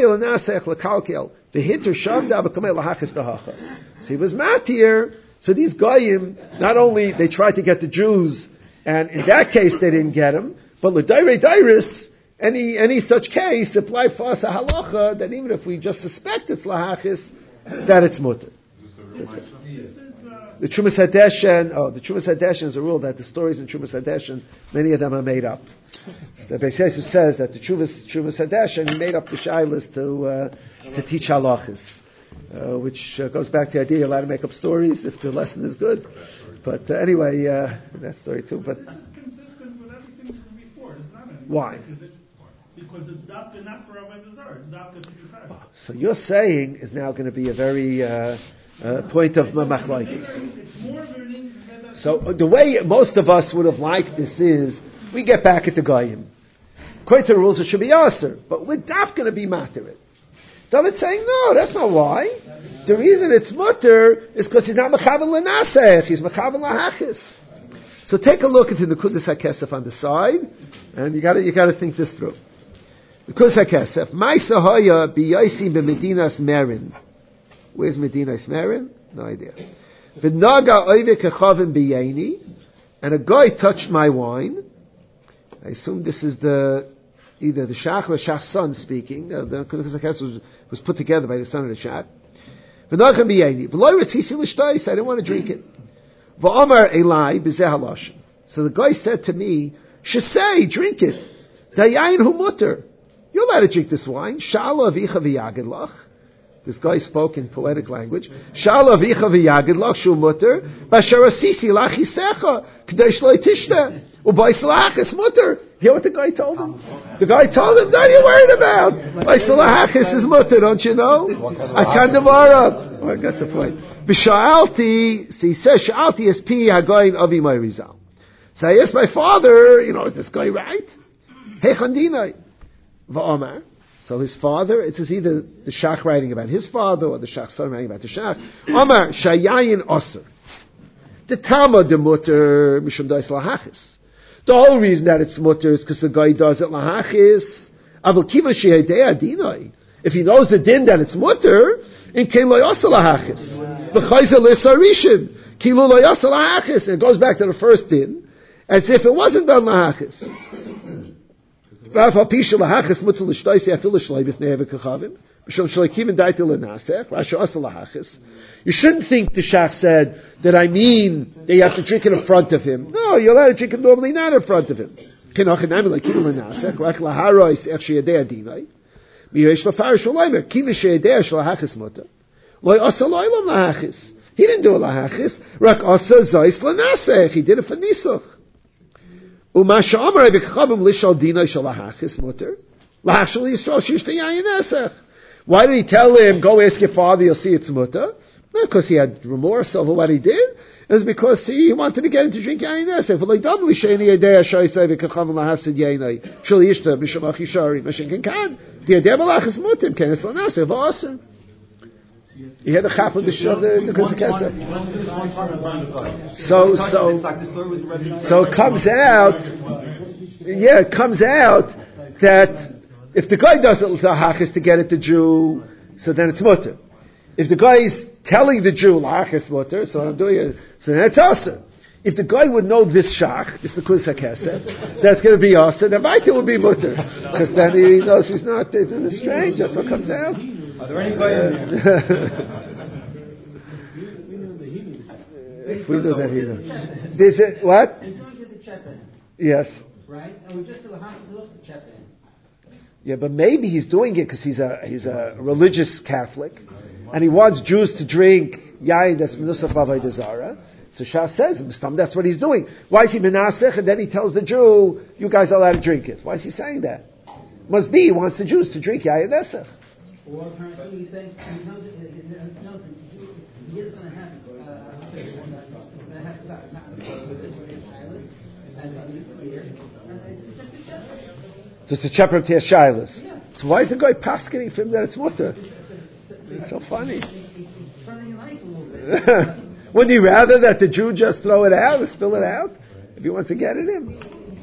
was matir. So these goyim, not only they tried to get the Jews, and in that case they didn't get them, but l'dairei dairis, any any such case, apply for us a halacha that even if we just suspect it's lahachis, that it's mutter. The Trumas Hadeshen, oh, the Trumas Hadeshen is a rule that the stories in Trumas Hadeshen, many of them are made up. The Beis Yosef says that the Trumas Trumas Hadeshen, he made up the shilas to uh, to teach halachas, uh, which uh, goes back to the idea you're allowed to make up stories if the lesson is good. But uh, anyway, uh, that story too. But that's consistent with everything from before. It's not anything. Why? Because it's dafka not for Avodah Zarah. It's dafka to Yisrael. So you're saying is now going to be a very uh, uh, point of machlokes. So uh, the way most of us would have liked this is we get back at the goyim. According to the rules, it should be aser, but we're daf going to be matir it. David's saying no, that's not why. The reason it's mutter is because he's not mechavan lenasech, he's mechavan lahachis. So take a look into the Kudas HaKesef on the side, and you got to you got to think this through. The Kudas HaKesef, Ma'isa Haya b'Yosim b'Medinas Merin. Where's Medinas Merin? No idea. V'naga oivik echavim b'Yaini, and a guy touched my wine. I assume this is the either the Shach or Shach's son speaking. Uh, the Kudas HaKesef was, was put together by the son of the Shach. V'naga b'Yaini. V'lo retzisi l'shtais. I didn't want to drink it. V'amar elai b'zeh halashon. So the guy said to me, "Shesei, drink it. Dayayin hu mutter. You're allowed to drink this wine. Shala avicha v'yagid lach." This guy spoke in poetic language. Shala avicha v'yagid lach shu mutter. B'asher asisi lachisecha k'dei shlo tishta u'ba'is lachis mutter. You know what the guy told him? The guy told him, "What are you worried about? Ba'is lachis is mutter, don't you know? I can't devour. Oh, I got the point. B'sha'alti, so he says, Sha'alti es pi hagoyin avi my rizal. So I asked my father, you know, is this guy right? Hey chandinai. Va'omar. So his father, it is either the Shach writing about his father or the Shach's son writing about the Shach. Omar, shayayin osir. The Tama de mutter, mishum dais lahachis. The whole reason that it's mutter is because the guy does it lahachis. Avol kiva shehedei adinai. If he knows the din that it's mutter, in kein lo yasal lahachis. V'chayzel l'sarishin. Kilu lo yasal lahachis. It goes back to the first din, as if it wasn't done lahachis. You shouldn't think the Shach said that I mean that you have to drink it in front of him. No, you're allowed to drink it normally not in front of him. He didn't do a lahachis. Rak asa zois lanasech. He did it for nisuch. Umasha amar b'kachavim lishal dina shal lahachis mutter. Lahachshal yisrael shishta yayin esech. Why did he tell him, go ask your father, you'll see it's mutter? Not because he had remorse over what he did. It was because he wanted to get him to drink yayin esech. V'lo yidam l'sheni yedei ha'shaysei b'kachavim lahafsid yainai. Shal yishta b'shamach yishari. Mashin kan. Diadeh b'lachis mutter. Kenes lanasech v'asem. He had the chap of the shul, the the kesef. So so so it comes out. Yeah, it comes out that if the guy does it lahachis to get it to Jew, so then it's mutter. If the guy is telling the Jew lahachis mutter, so I'm doing it. So then it's also. If the guy would know this shach, this the kusa kesef, that's going to be also. Then Vaita would be mutter because then he knows he's not a stranger. That's what comes out. Are there any guys? If we know that he knows. There's a, what? And don't get the chepe. Yes. Right? And we just do the half of the chepe. Yeah, but maybe he's doing it because he's a he's a religious Catholic, and he wants Jews to drink yayin that's menusach b'avodah zara. So Shas says, that's what he's doing. Why is he menasech? And then he tells the Jew, you guys are allowed to drink it. Why is he saying that? Must be he wants the Jews to drink yayin nesach. Or alternatively, he's saying he knows that he knows that he is going to have just a chapter of Tia Shilas. So why is the guy paskening for him that it's mutter? It's so funny. Wouldn't he rather that the Jew just throw it out or spill it out if he wants to get it in?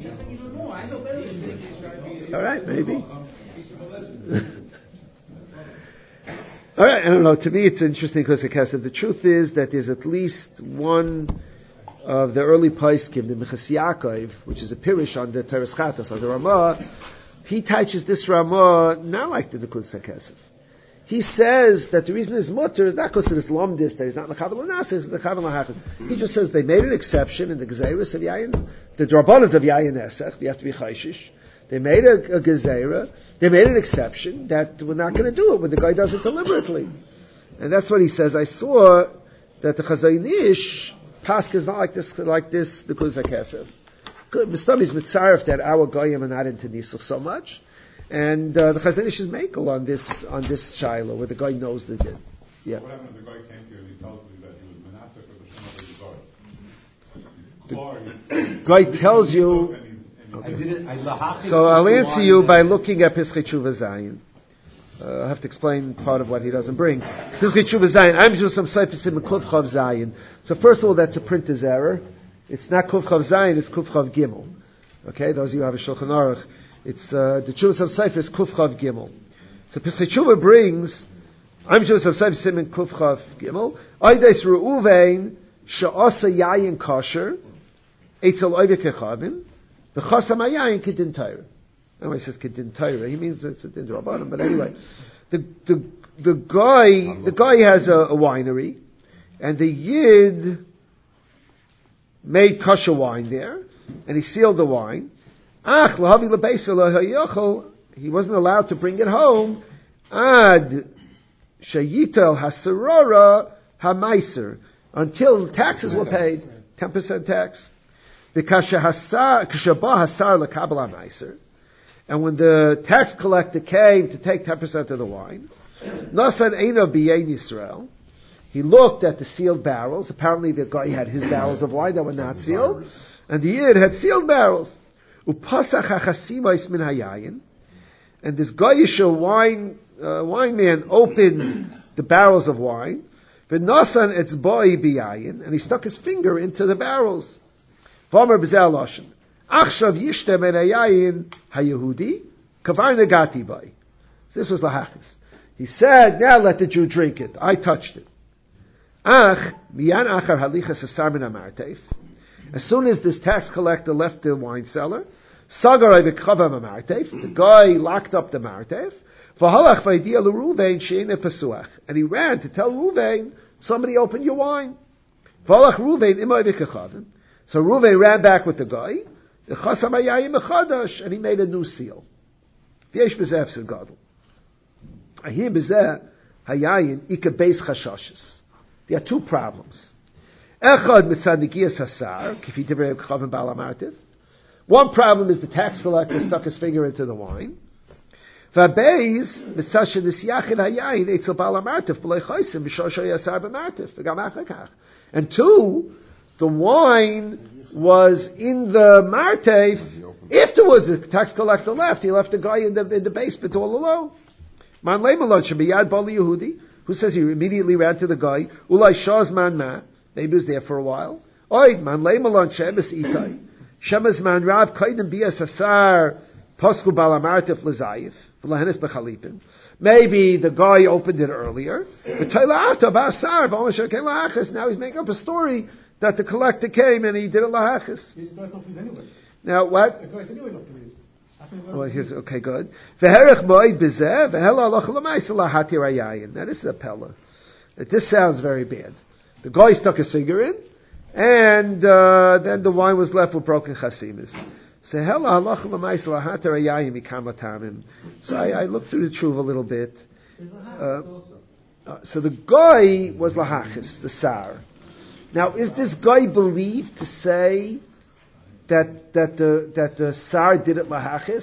All right, maybe. All right, I don't know. To me, it's interesting because the truth is that there's at least one of the early Paiskim, the Minchas Yaakov, which is a pirish on the Teres Chatas, on the Ramah. He teaches this Ramah not like the Nekudas HaKesef. He says that the reason is mutter is not because of this lomdis that he's not mechaber l'naseh, it's the mechaber l'hachas. He just says they made an exception in the gezeiros of yayin, the drabanans of yayin esech. You have to be chayshish. They made a, a gezerah. They made an exception that we're not going to do it when the guy does it deliberately. And that's what he says. I saw that the Chazon Ish Pask is not like this, like this, the Nekudas HaKesef. Mistam is mitzaref that our goyim are not into nisuch so much. And uh, the Chazon Ish is makel on this on this shiloh where the guy knows the din. Yeah. What happened if the guy came here and he tells me that he was menasek or the Shema The guy tells you. Okay. So I'll answer you by looking at Pischei Tshuva Zayin. Uh, I have to explain part of what he doesn't bring. Pischei Tshuva Zayin. I'm just some seifes in Kuf Chav Zayin. So first of all, that's a printer's error. It's not Kuf Chav Zayin. It's Kuf Chav Gimel. Okay, those of you who have a Shulchan Aruch. It's uh, the Tshuva of Seif is Kuf Chav Gimel. So Pischei Tshuva brings I'm Tshuva of Seif Simin Kuf Chav Gimel. Oides Reuven she'asa yayin kosher etzel oivik echavim the chasam hayayin kedin Torah. Anyway, he says kedin Torah. He means it's a din rabbanim. But anyway, the the the guy the guy has a, a winery, and the yid made kosher wine there, and he sealed the wine. Ach, lahavi lebeisa lahayochel, he wasn't allowed to bring it home. Ad shayitel hasarora hamaiser, until taxes were paid, ten percent tax. The kasha hasar kashabah hasar lekabel hamaiser, and when the tax collector came to take ten percent of the wine, nasan eina b'yein Yisrael, he looked at the sealed barrels. Apparently, the guy had his barrels of wine that were not sealed, and the yid had sealed barrels. Upasach hachasimois min hayayin, and this goyish wine uh, wine man opened the barrels of wine. V'nasan etzboi biyayin, and he stuck his finger into the barrels. V'omer b'zeh loshen achshav yishtem en hayayin hayehudi kavar negati by. This was lahachis. He said, "Now let the Jew drink it. I touched it." Ach miyan achar halichas asar min amarteif. As soon as this tax collector left the wine cellar, the guy locked up the martev, and he ran to tell Ruvain, somebody opened your wine. So Ruvain ran back with the guy, and he made a new seal. There are two problems. Echad mitzad nigiyas hasar, kifi divrei Chav Baal HaMartiv. One problem is the tax collector stuck his finger into the wine. V'abeis mitzad shenisyachid hayayin etzel Baal HaMartiv b'lei chosim b'shor sheyasar b'martiv v'gam achakach. And two, the wine was in the martev. Afterwards, the tax collector left. He left the guy in the in the basement all alone. Man leimalon shebiyad bali Yehudi, who says he immediately ran to the guy. Ulai shaz man ma. Maybe he was there for a while. Oy man leimalon shemes itai. Shemes man rav kaidem bias asar pasku balamartif lezayif v'lahenis bechalipin. Maybe the guy opened it earlier. Now he's making up a story that the collector came and he did it lahachis. Now what? Well, here's, okay, good. Now this is a pella. This sounds very bad. The guy stuck his finger in, and uh, then the wine was left with broken chasimis. So I, I looked through the truth a little bit. Uh, uh, so the guy was lahachis, the sar. Now, is this guy believed to say that that the that the sar did it lahachis?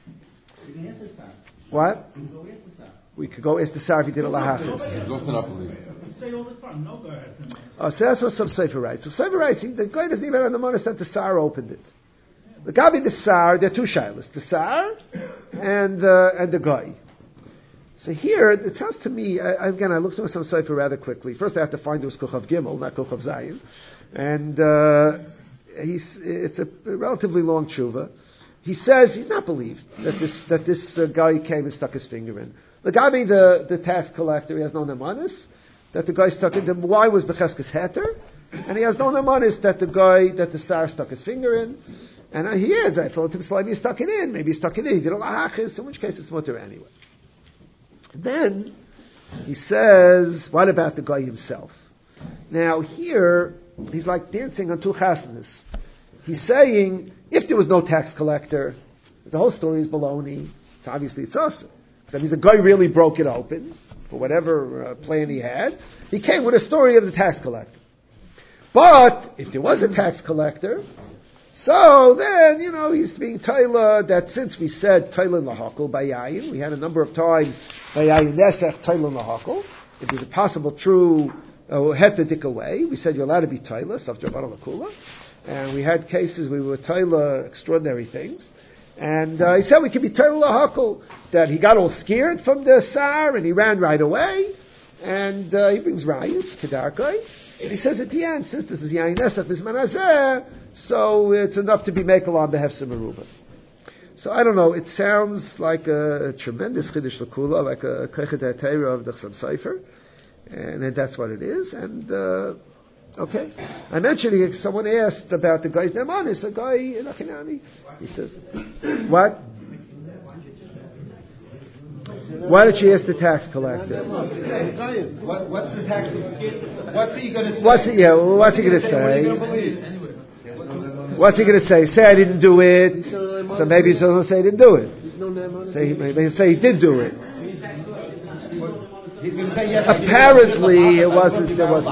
What? We could go ask the sar if he did it lahachis. He's also not believing. Say all the time, no guy has to know. Oh, so that's what some sefer writes. So sefer writes, the guy doesn't even have the money that the sar opened it. The Gabi, the Sar, there are two shilas. The Sar and, uh, and the guy. So here, it sounds to me, I, again, I looked through some cipher rather quickly. First I have to find it was Kuchav Gimel, not Kuchav Zayin. And uh, he's, it's a relatively long tshuva. He says he's not believed that this, that this uh, guy came and stuck his finger in. The Gabi, the, the tax collector, he has no nemanis, that the guy stuck in, the why was Becheskes Heter, and he has no nemanis that the guy, that the Sar stuck his finger in. And he is, I thought him slightly stuck it in. Maybe he stuck it in. He did a lahachis, in which case it's mutter anyway. Then he says, what about the guy himself? Now here, he's like dancing on two chasnas. He's saying, if there was no tax collector, the whole story is baloney. So obviously it's awesome. That means the guy really broke it open for whatever uh, plan he had. He came with a story of the tax collector. But if there was a tax collector, so then, you know, he's being Taila, that since we said Taila Lahakal by Yayin, we had a number of times by Yayin Nesech Taila Lahakal, if there's a possible true uh, hetadik way, we said you're allowed to be Taila, Safjar Baral Lakula, and we had cases we were Taila extraordinary things, and uh, he said we could be Taila Lahakal, that he got all scared from the Sar, and he ran right away, and uh, he brings Rayas, Kedarkai, and he says at the end, since this is Yayin Nesech, this Manazeh, so it's enough to be mekel on the hefsim aruba. So I don't know. It sounds like a, a tremendous chiddush l'kula, like a kechet ha'teira of the Chassam Sofer, and, and that's what it is. And uh, okay, I mentioned he, someone asked about the guy's nemanis. The guy in Achinami, he says, what? Why did she ask the tax collector? What, what's the tax? What's he going to say? What's he, yeah? Well, what's he going to say? What's he going to say? Say I didn't do it. So maybe he's going to say he didn't do it. Say maybe he'll say he did do it. Apparently, it wasn't. It wasn't.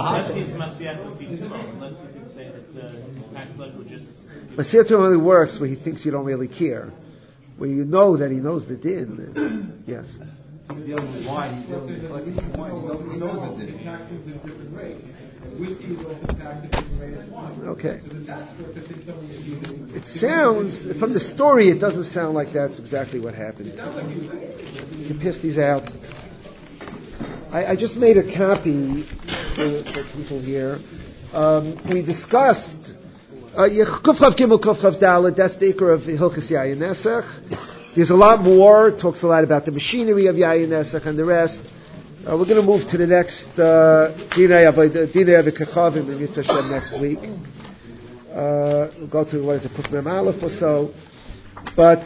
But Siyat only works where he thinks you don't really care, where you know that he knows the din. Yes. He's dealing with wine. He's dealing with like wine. He knows the din. Whiskey is also taxed at different rate as wine. Okay. So the tax collector thinks someone is using. It sounds, from the story, it doesn't sound like that's exactly what happened. It sounds like he was saying. You can piss these out. I, I just made a copy for, for people here. Um, we discussed Kufchav Gimel Kufchav Dalet. That's the ikar of Hilchos Yayin Nesech. There's a lot more. It talks a lot about the machinery of Yayin Nesech and the rest. Uh, we're going to move to the next Dinei Avikachavim in Yitzhak Hashem next week. Uh, we'll go to what is it, Kuf Mem Aleph or so. But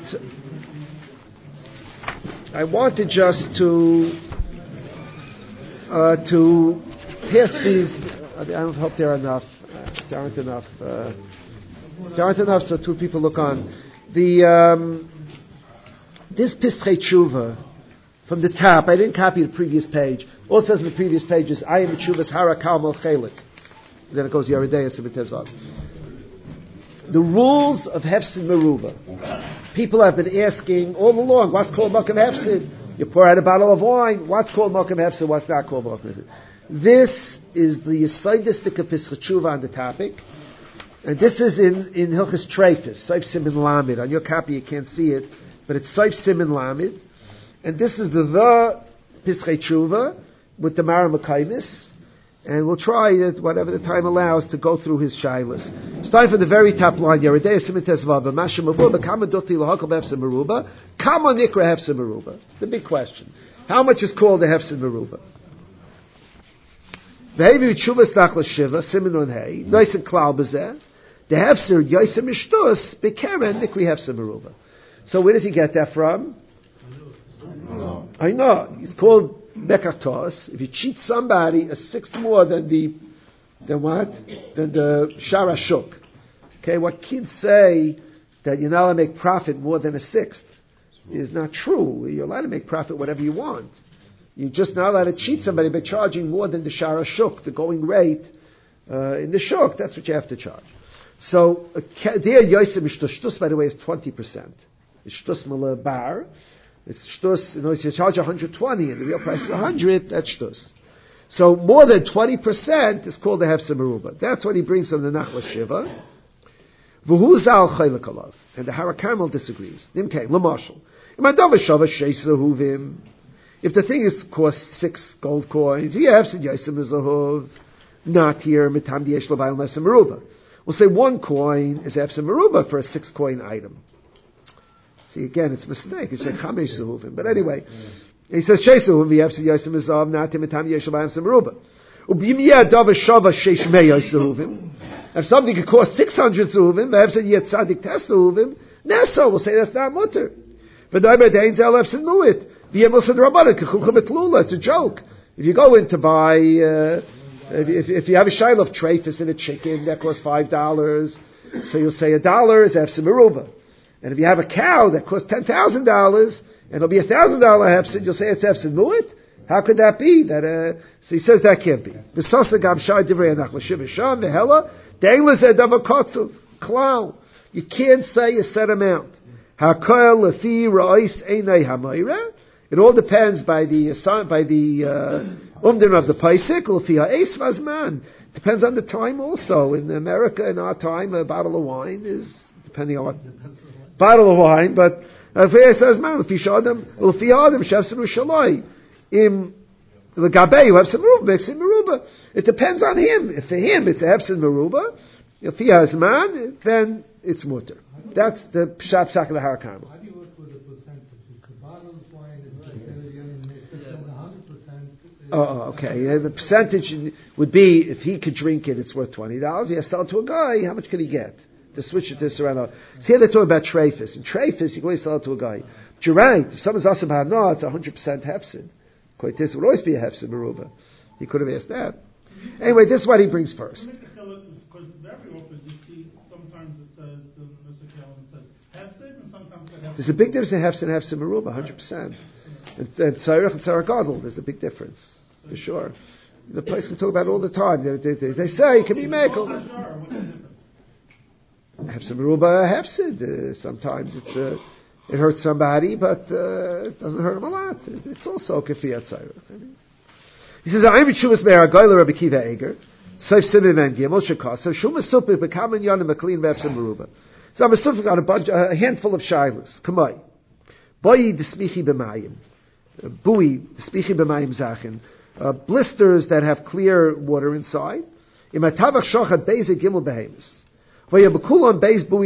I wanted just to uh, to pass these. I don't hope there are enough. Uh, there aren't enough. Uh, there aren't enough, so two people look on. The um, this Pischei Tshuva from the top. I didn't copy the previous page. All it says on the previous page is I am Chuvas Hara Kalmal Chelik. Then it goes Yeridei Asibitezvav. The rules of Hefsid Meruba. People have been asking all along, what's called Makam Hefsid? You pour out a bottle of wine, what's called Makam Hefsid, what's not called Makam Hefsid? This is the Yisaidistic of Pesach Tshuva on the topic. And this is in, in Hilchis Treifis, Saif Simin Lamed. On your copy you can't see it, but it's Saif Simin Lamed. And this is the the Pesach Tshuva with the Mara Makaimis. And we'll try it, whatever the time allows, to go through his shilas. Starting from the very top line, Yeridei Simin Tezvava, Masha Meruba, Kama Duti Lahakal Hefsa Meruba, Kama Nikra Hefsa Meruba. The big question. How much is called a Hefsa Meruba? Behavior Chuvas Nachla Shiva, Simin on Hey, Nice and Klau Bezeh, the Hefser Yosem Ishtus, Bekeren Nikri Hefsa Meruba. So where does he get that from? I know. It's called Mekatos. If you cheat somebody a sixth more than the, than what? Than the Shara Shuk. Okay, what kids say that you're not allowed to make profit more than a sixth is not true. You're allowed to make profit whatever you want. You're just not allowed to cheat somebody by charging more than the Shara Shuk, the going rate uh, in the Shuk. That's what you have to charge. So, there Yosem Ishtus, by the way, is twenty percent. Ishtus Mala Bar. It's shtus, you know, if you charge one hundred twenty and the real price is one hundred, that's shtus. So more than twenty percent is called the Hefsa Meruba. That's what he brings from the Nachla Shiva. V'hu zal chaylik alav. And the Hara Carmel disagrees. Nimkei, l'mashal. If the thing is cost six gold coins, he has in Yosem Zahuv, not here, mitam diesh l'bayil Hefsa Meruba. We'll say one coin is Hefsa Meruba for a six coin item. See, again, it's a mistake. It's like Chamesh Zehuvim. But anyway, he says, Shei Zehuvim, v'yevsi Yosem Ezav, nati mitam yeshel b'ayim semeruba. Ub'yimiyah dava shava sheish meyos Zehuvim. If something could cost six hundred Zehuvim, v'yevsi yet tzadik tes Zehuvim, Nesa will say that's not mutter. V'dai b'dein zel efsin mu'it. V'yemel sid rabbanik, k'chulcha betlula. It's a joke. If you go in to buy, uh, if, if you have a shiloh of treifus and a chicken, that costs five dollars, so you'll say a dollar is efsin meruba. And if you have a cow that costs ten thousand dollars, and it'll be a thousand dollar hefsid, you'll say it's hefsid mu'it? How could that be? That uh, so he says that can't be. V'sosa gam shai divrei anach l'shiv sham v'hela dein lezeh davar kotzuv klal. You can't say a set amount. Hakoel lefi ra'is einay hamayra. It all depends by the by the uh, umdin of the paisik. Lefi ha'es vazman. Depends on the time also. In America, in our time, a bottle of wine is depending on what. Bottle of wine, but it says, "Man, if you show them, if you show them, chefs and shaloi, im the gabay you have some meruba, makes it meruba. It depends on him. If for him it's a hefsin meruba, if he has man, then it's mutter. That's the pshat sak of the Har Carmel. How do you work with the percentages? The bottle of wine is one hundred percent. Oh, okay. Yeah, the percentage would be if he could drink it, it's worth twenty dollars. He has to sell it to a guy. How much could he get? To switch it to Serrano. So here they're talking about treifus. And treifus, you can always sell it to a guy. But you're right. If someone's asking about no, it's one hundred percent hefsid. Quite this would always be a hefsid meruba. He could have asked that. Anyway, this is what he brings first. Because very often you see, sometimes it says, um, Mister Calvin says hefsid, and sometimes it hefsid. There's a big difference in hefsid and hefsid meruba, one hundred percent. And tzarech and tzarech gadol, there's a big difference. For sure. The place can talk about it all the time. They, they, they, they say it can be mekel. Hefsid meruba hefsid. Uh, sometimes it's, uh, it hurts somebody, but uh, it doesn't hurt him a lot. It's also kefiyat tzarech. He says, "I'm Chuvas me'ar goyler Rabbi Kiva Eger, Seif Simin Ben Gimel Shekas. So Shuma Supik bekamen yon and McLean hefsid meruba. So I'm a supik on a bunch, a handful of shilas. Kamai, boyi desmichi b'mayim, bui desmichi b'mayim zachin, blisters that have clear water inside. Imatavach shochat beize gimel behemis. There was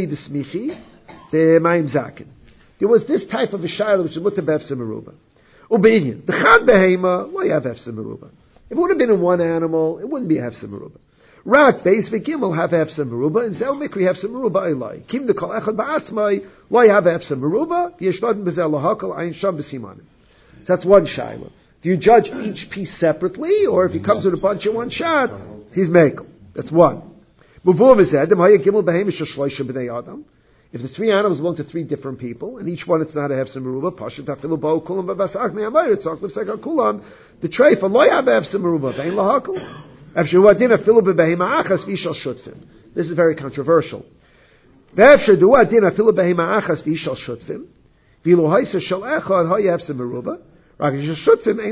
this type of a shayla which is mutter b'efsa meruba. Ubeinyan, the chad behema, why have efsa meruba? If it would have been in one animal, it wouldn't be efsa meruba. Rak beis v'gimel have efsa meruba, and zel mikri efsa meruba elai. Kim the kol echad ba'atzmai, why have efsa meruba? Yeshlodin b'zel lahakal ayin sham b'simanim. So that's one shayla. Do you judge each piece separately, or if he comes with a bunch in one shot, he's mekel? That's one. If If the three animals belong to three different people, and each one it's not a hefsem meruba, pashut afilu bo kulam babasach me'amayit tzok lifsek kulam, the treifa lo yav hefsem meruba vein lahakol. After what din afilu bebehima achas v'ishal shutfim. This is very controversial. After do what din afilu bebehima achas v'ishal shutfim. V'ilo haisa shel echad ho hefsem meruba. Now this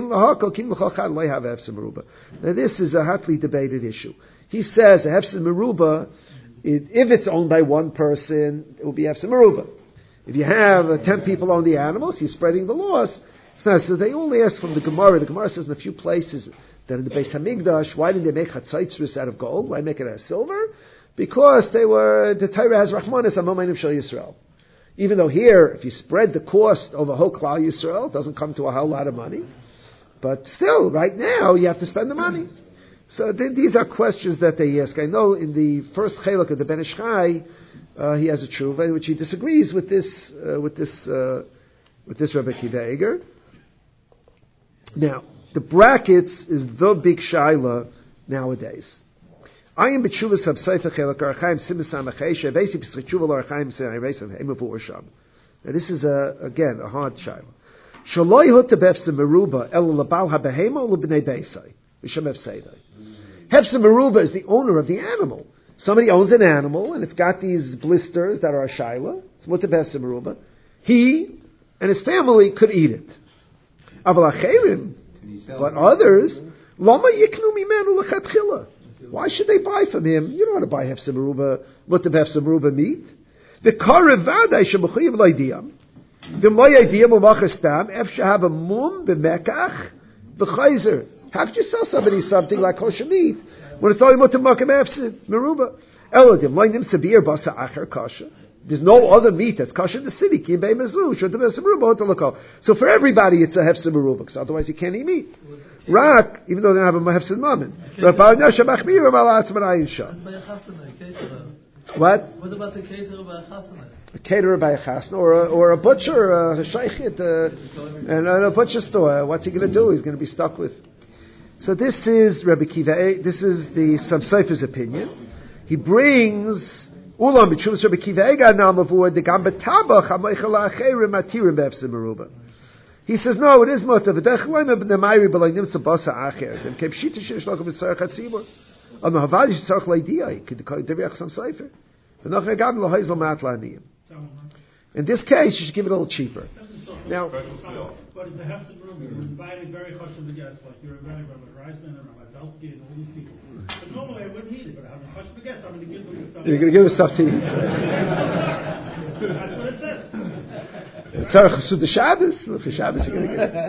is a hotly debated issue. He says a hefsem meruba, it, if it's owned by one person, it will be hefsem meruba. If you have uh, ten people own the animals, he's spreading the loss. It's not, so they only ask from the Gemara. The Gemara says in a few places that in the Beis Hamikdash, why didn't they make chatzaitzrus out of gold? Why make it out of silver? Because they were, the Torah has Rachmanis Amomayim Shel Yisrael. Even though here, if you spread the cost over whole Klal Yisrael, it doesn't come to a whole lot of money. But still, right now, you have to spend the money. So th- these are questions that they ask. I know in the first chelak of the Ben Ish Chai, uh, he has a tshuva in which he disagrees with this, uh, with this, uh, with this Rebbe Akiva Eiger. Now, the brackets is the big shaila nowadays. I am b'tshuvas habsayfa chelak archaim simisam acheisha basic b'schuva l'archaim se'ayreisam hemavu orsham. Now this is a, again a hard shaila. Shaloi hota b'efsem meruba el labal habehema or l'bnei beisai v'shem efseidai. Hefsem meruba is the owner of the animal. Somebody owns an animal and it's got these blisters that are a shaila. It's what the b'efsem meruba. He and his family could eat it. Aval acherim, but others lama yiknu mimenu lechatchila. Why should they buy from him? You don't want to buy hefsem meruba, what the hefsem meruba meat. The karevadai shemuchayiv loydiyam. The loydiyam umachastam ef shehava mum b'mekach v'chayzer. How could you sell somebody something like kosher meat when it's only mutam hefsem meruba? Elodim loynim sabir basa acher kosher. There's no other meat that's kosher in the city. So for everybody, it's a hefsem meruba, because otherwise you can't eat meat. Rak, even though they don't have a hefsem mammon. What? What about the case of a chasana? A caterer by a chasana, or a, or a butcher, a shaychit, uh, and a butcher store. What's he going to do? He's going to be stuck with. So this is Rebbe Akiva. This is the Samseifer's opinion. He brings. Ulam b'tshuvas Rebbe Akiva Eiger namavur the gam betabach hamaychel acherim atirim be'efsem meruba. He says no, it is motav. V'dech loyma b'nemayri b'loy nimtza basa acher. V'em kepshita sheish lokum v'tzarech hatzibur. Am havad yish tzarech leidiyai k'dekoi deviach Samseifer. V'noch negam lo haizl mat la'aniyim. In this case, you should give it a little cheaper. Now, but it's a hefsem meruba. You're inviting very chashuv guests, like you're inviting Rabbi Reisman and Rabbi Belsky and all these people. But normally I wouldn't eat it, but I'm a chashuv guest. I'm going to give them the stuff. You're going to give them stuff to eat. That's what it says. Tzarech chasud the Shabbos. For Shabbos, you're going to get it.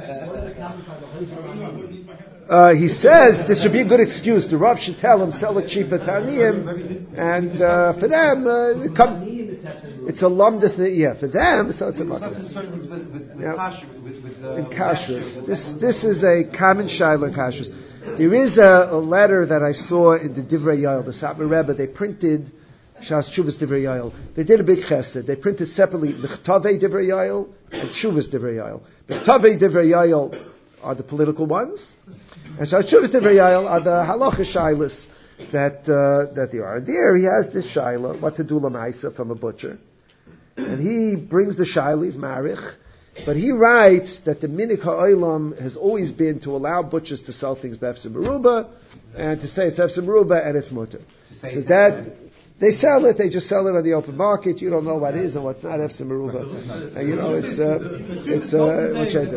Uh, he says this should be a good excuse. The Rav should tell him sell it cheap at Taniyim, and uh, for them uh, it comes. It's a lumda thing, yeah. For them, so it's a lumda. In kashrus, this this is a common shaila in kashrus. There is a, a letter that I saw in the Divrei Yael, the Satmar Rebbe. They printed Shas Tshuvas Divrei Yael. They did a big chesed. They printed separately Mechtavei Divrei Yael and Tshuvas Divrei Yael. Mechtavei Divrei Yael are the political ones, and Shas Tshuvas Divrei Yael are the halacha shailas that uh, that there are. There he has this shaila, what to do lamaisa from a butcher. And he brings the shaila, he's marich, but he writes that the minik ha'olam has always been to allow butchers to sell things b'efsem meruba, and to say it's efsem meruba and it's mutter. So that, they sell it, they just sell it on the open market, you don't know what is and what's not efsem meruba. And you know, it's, uh, it's, uh, what should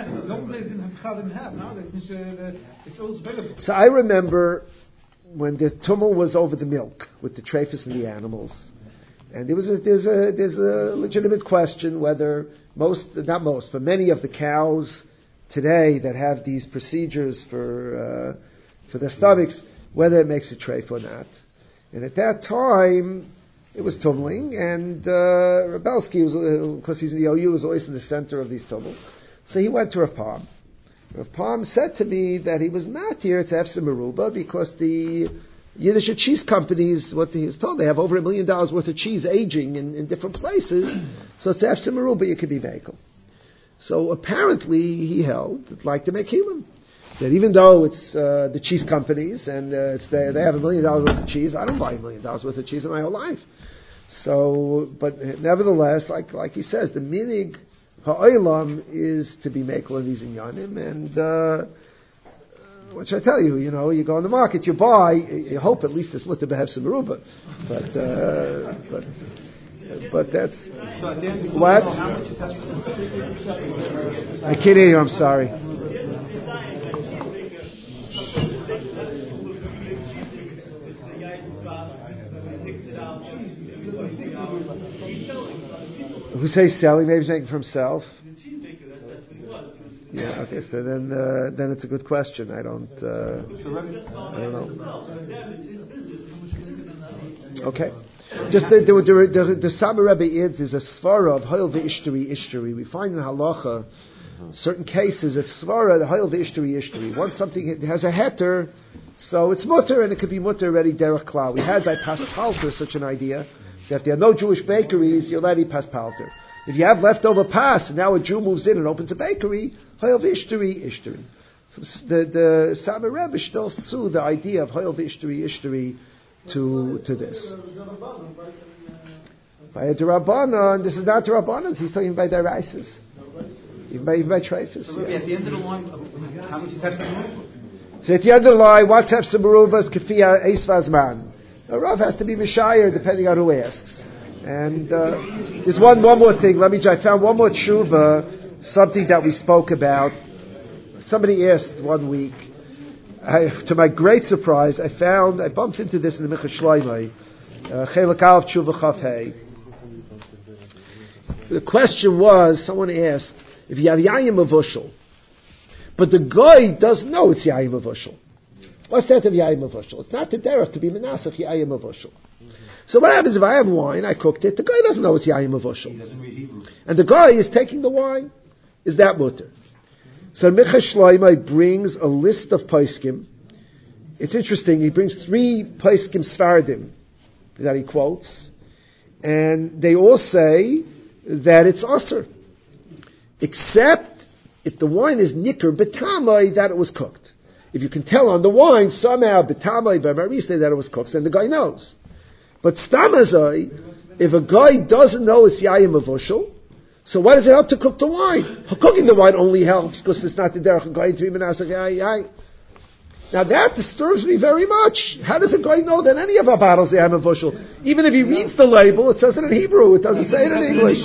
I do? So I remember when the tumult was over the milk, with the trephis and the animals, and there was a, there's a there's a legitimate question whether most, not most, but many of the cows today that have these procedures for uh, for their stomachs, whether it makes a treif or not. And at that time, it was tumbling, and uh, Rabelsky was, because uh, he's in the O U, was always in the center of these tumbles. So he went to Rav Palm. Rav Palm said to me that he was not here to efsem meruba because the Yiddish cheese companies, what he was told, they have over a million dollars worth of cheese aging in, in different places, so it's efsem meruba, you could be mekel. So apparently he held, like to make helim, that even though it's uh, the cheese companies and uh, it's they, they have a million dollars worth of cheese, I don't buy a million dollars worth of cheese in my whole life. So, but nevertheless, like like he says, the minig ha'olam is to be mekel in these inyanim, and uh, what should I tell you? You know, you go on the market, you buy, you hope at least it's mutter behev meruba, but uh, but but that's what I can't hear you. I'm sorry. Who says selling? Maybe he's making for himself. Yeah. Okay. So then, uh, then it's a good question. I don't. Uh, I don't know. Okay. Just the the the, the, the Saba Rebbe is is a svara of hoil ve'ishteri ishteri. We find in halacha certain cases a svara the hoil ve'ishteri ishteri. Once something has a heter, so it's mutter, and it could be mutter already derech klal. We had by Paspalter such an idea. If there are no Jewish bakeries, you're letting paspalter. If you have leftover pas, and now a Jew moves in and opens a bakery, hoyel v'ishteri ishteri. So the the Saba Rebbe still sue the idea of hoyel v'ishteri ishteri to to this. By a Derabanan, this is not Derabanan. He's talking by Deraisis. Even by even by Treifus. So yeah. At the end of the line, how much is Hefsem? So at the end of the line, what's Hefsem Meruvas Kefia Eisvaz Man? A Rav has to be Mishayir depending on who asks. And uh, there's one one more thing. Let me. I found one more tshuva, something that we spoke about. Somebody asked one week. I, to my great surprise, I found I bumped into this in the Michas Shloimeh, Chelek Aleph Tshuva Chaf Hey. The question was, someone asked if you have Yayim Avushal, but the guy doesn't know it's Yayim Avushal. What's that of Yayim Avushal? It's not the derech to be menasach Yayim Avushal. So what happens if I have wine, I cooked it, the guy doesn't know it's Yayim Avushal. He doesn't read Hebrew. And the guy is taking the wine. Is that mutter? So Michas Shloimeh brings a list of poskim. It's interesting, he brings three poskim Sfardim that he quotes, and they all say that it's usher. Except if the wine is nicker b'tamai that it was cooked. If you can tell on the wine, somehow, b'tamai, b'marisei, that it was cooked, then the guy knows. But stamazai, if a guy doesn't know it's yayim avushal, so why does it help to cook the wine? Cooking the wine only helps, because it's not the derech of guy to be menasach yay, yay. Now that disturbs me very much. How does a guy know that any of our bottles are yayim avushal? Even if he reads the label, it says it in Hebrew, it doesn't say it in English.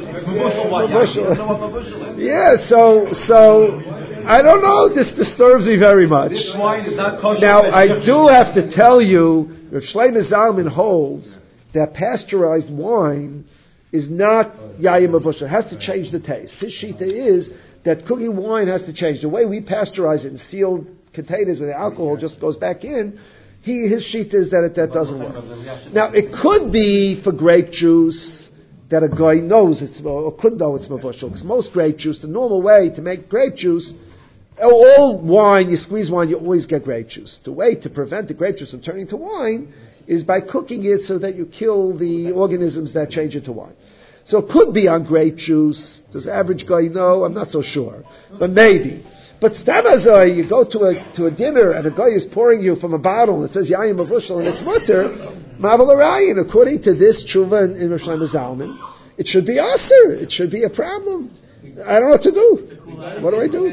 Yeah, so, so, I don't know, this disturbs me very much. This wine is not kosher. Now, I do have to tell you, Rav Shlomo Zalman holds that pasteurized wine is not yayim avushal. It has to change the taste. His shita is that cooking wine has to change. The way we pasteurize it in sealed containers where the alcohol just goes back in, he, his shita is that it, that doesn't work. Now, it could be for grape juice that a guy knows it's, or could know it's mavushal, because most grape juice, the normal way to make grape juice, all wine, you squeeze wine, you always get grape juice. The way to prevent the grape juice from turning to wine is by cooking it so that you kill the organisms that change it to wine. So it could be on grape juice. Does the average guy know? I'm not so sure. But maybe. But stamazai, you go to a to a dinner and a guy is pouring you from a bottle and it says Yayim Avushal and it's mutter, Maval Arayin, according to this tshuva in, in Rosh Hashanah Zalman, it should be aser. It should be a problem. I don't know what to do. What do I do?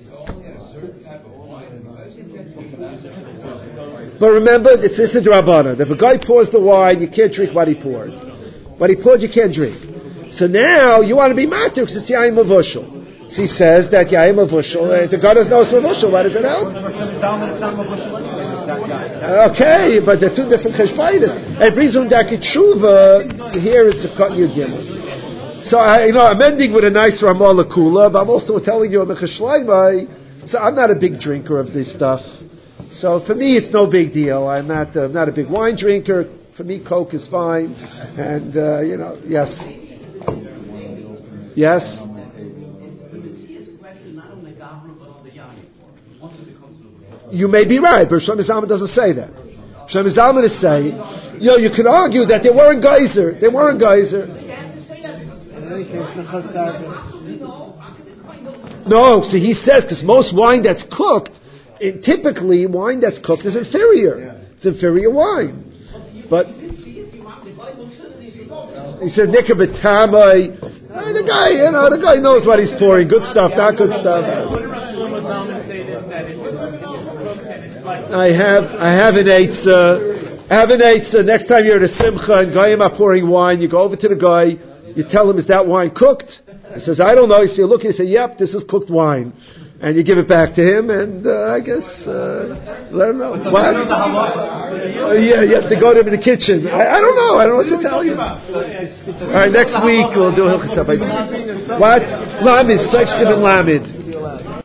But remember, it's this is Rabbanan. If a guy pours the wine, you can't drink what he poured. What he poured, you can't drink. So now, you want to be matur, because it's Yayim Avushal. So he says that Yayim Avushal, uh, the God doesn't know it's Avushal, why does it help? Okay, but they're two different cheshbaitis. And Brizun Daki Tshuva, here it's a cut your gimel. So, I, you know, I'm ending with a nice Ramah Lakula, but I'm also telling you, Michas Shloimeh, so I'm not a big drinker of this stuff. So for me, it's no big deal. I'm not, uh, not a big wine drinker. For me, Coke is fine. And, uh, you know, yes. Yes? You may be right, but Shlomo Zalman doesn't say that. Shlomo Zalman is saying, you know, you could argue that they weren't geyser. They weren't geyser. No, see, he says, because most wine that's cooked, it, typically wine that's cooked is inferior. It's inferior wine. But He said, Nika B'tamai. The guy, you know, the guy knows what he's pouring. Good stuff, not good stuff. I have, I have an eitzah. I have an eitzah. Next time you're at a simcha and Goyim are pouring wine, you go over to the guy, you tell him, is that wine cooked? He says, I don't know. You say, look, you say, yep, this is cooked wine. And you give it back to him, and uh, I guess, uh, let him know. What? Uh, yeah, you have to go to him in the kitchen. I, I don't know. I don't know what to tell you. All right, next week we'll do Hilchas Habayis. What? Lamed, Seif Shimon Lamed.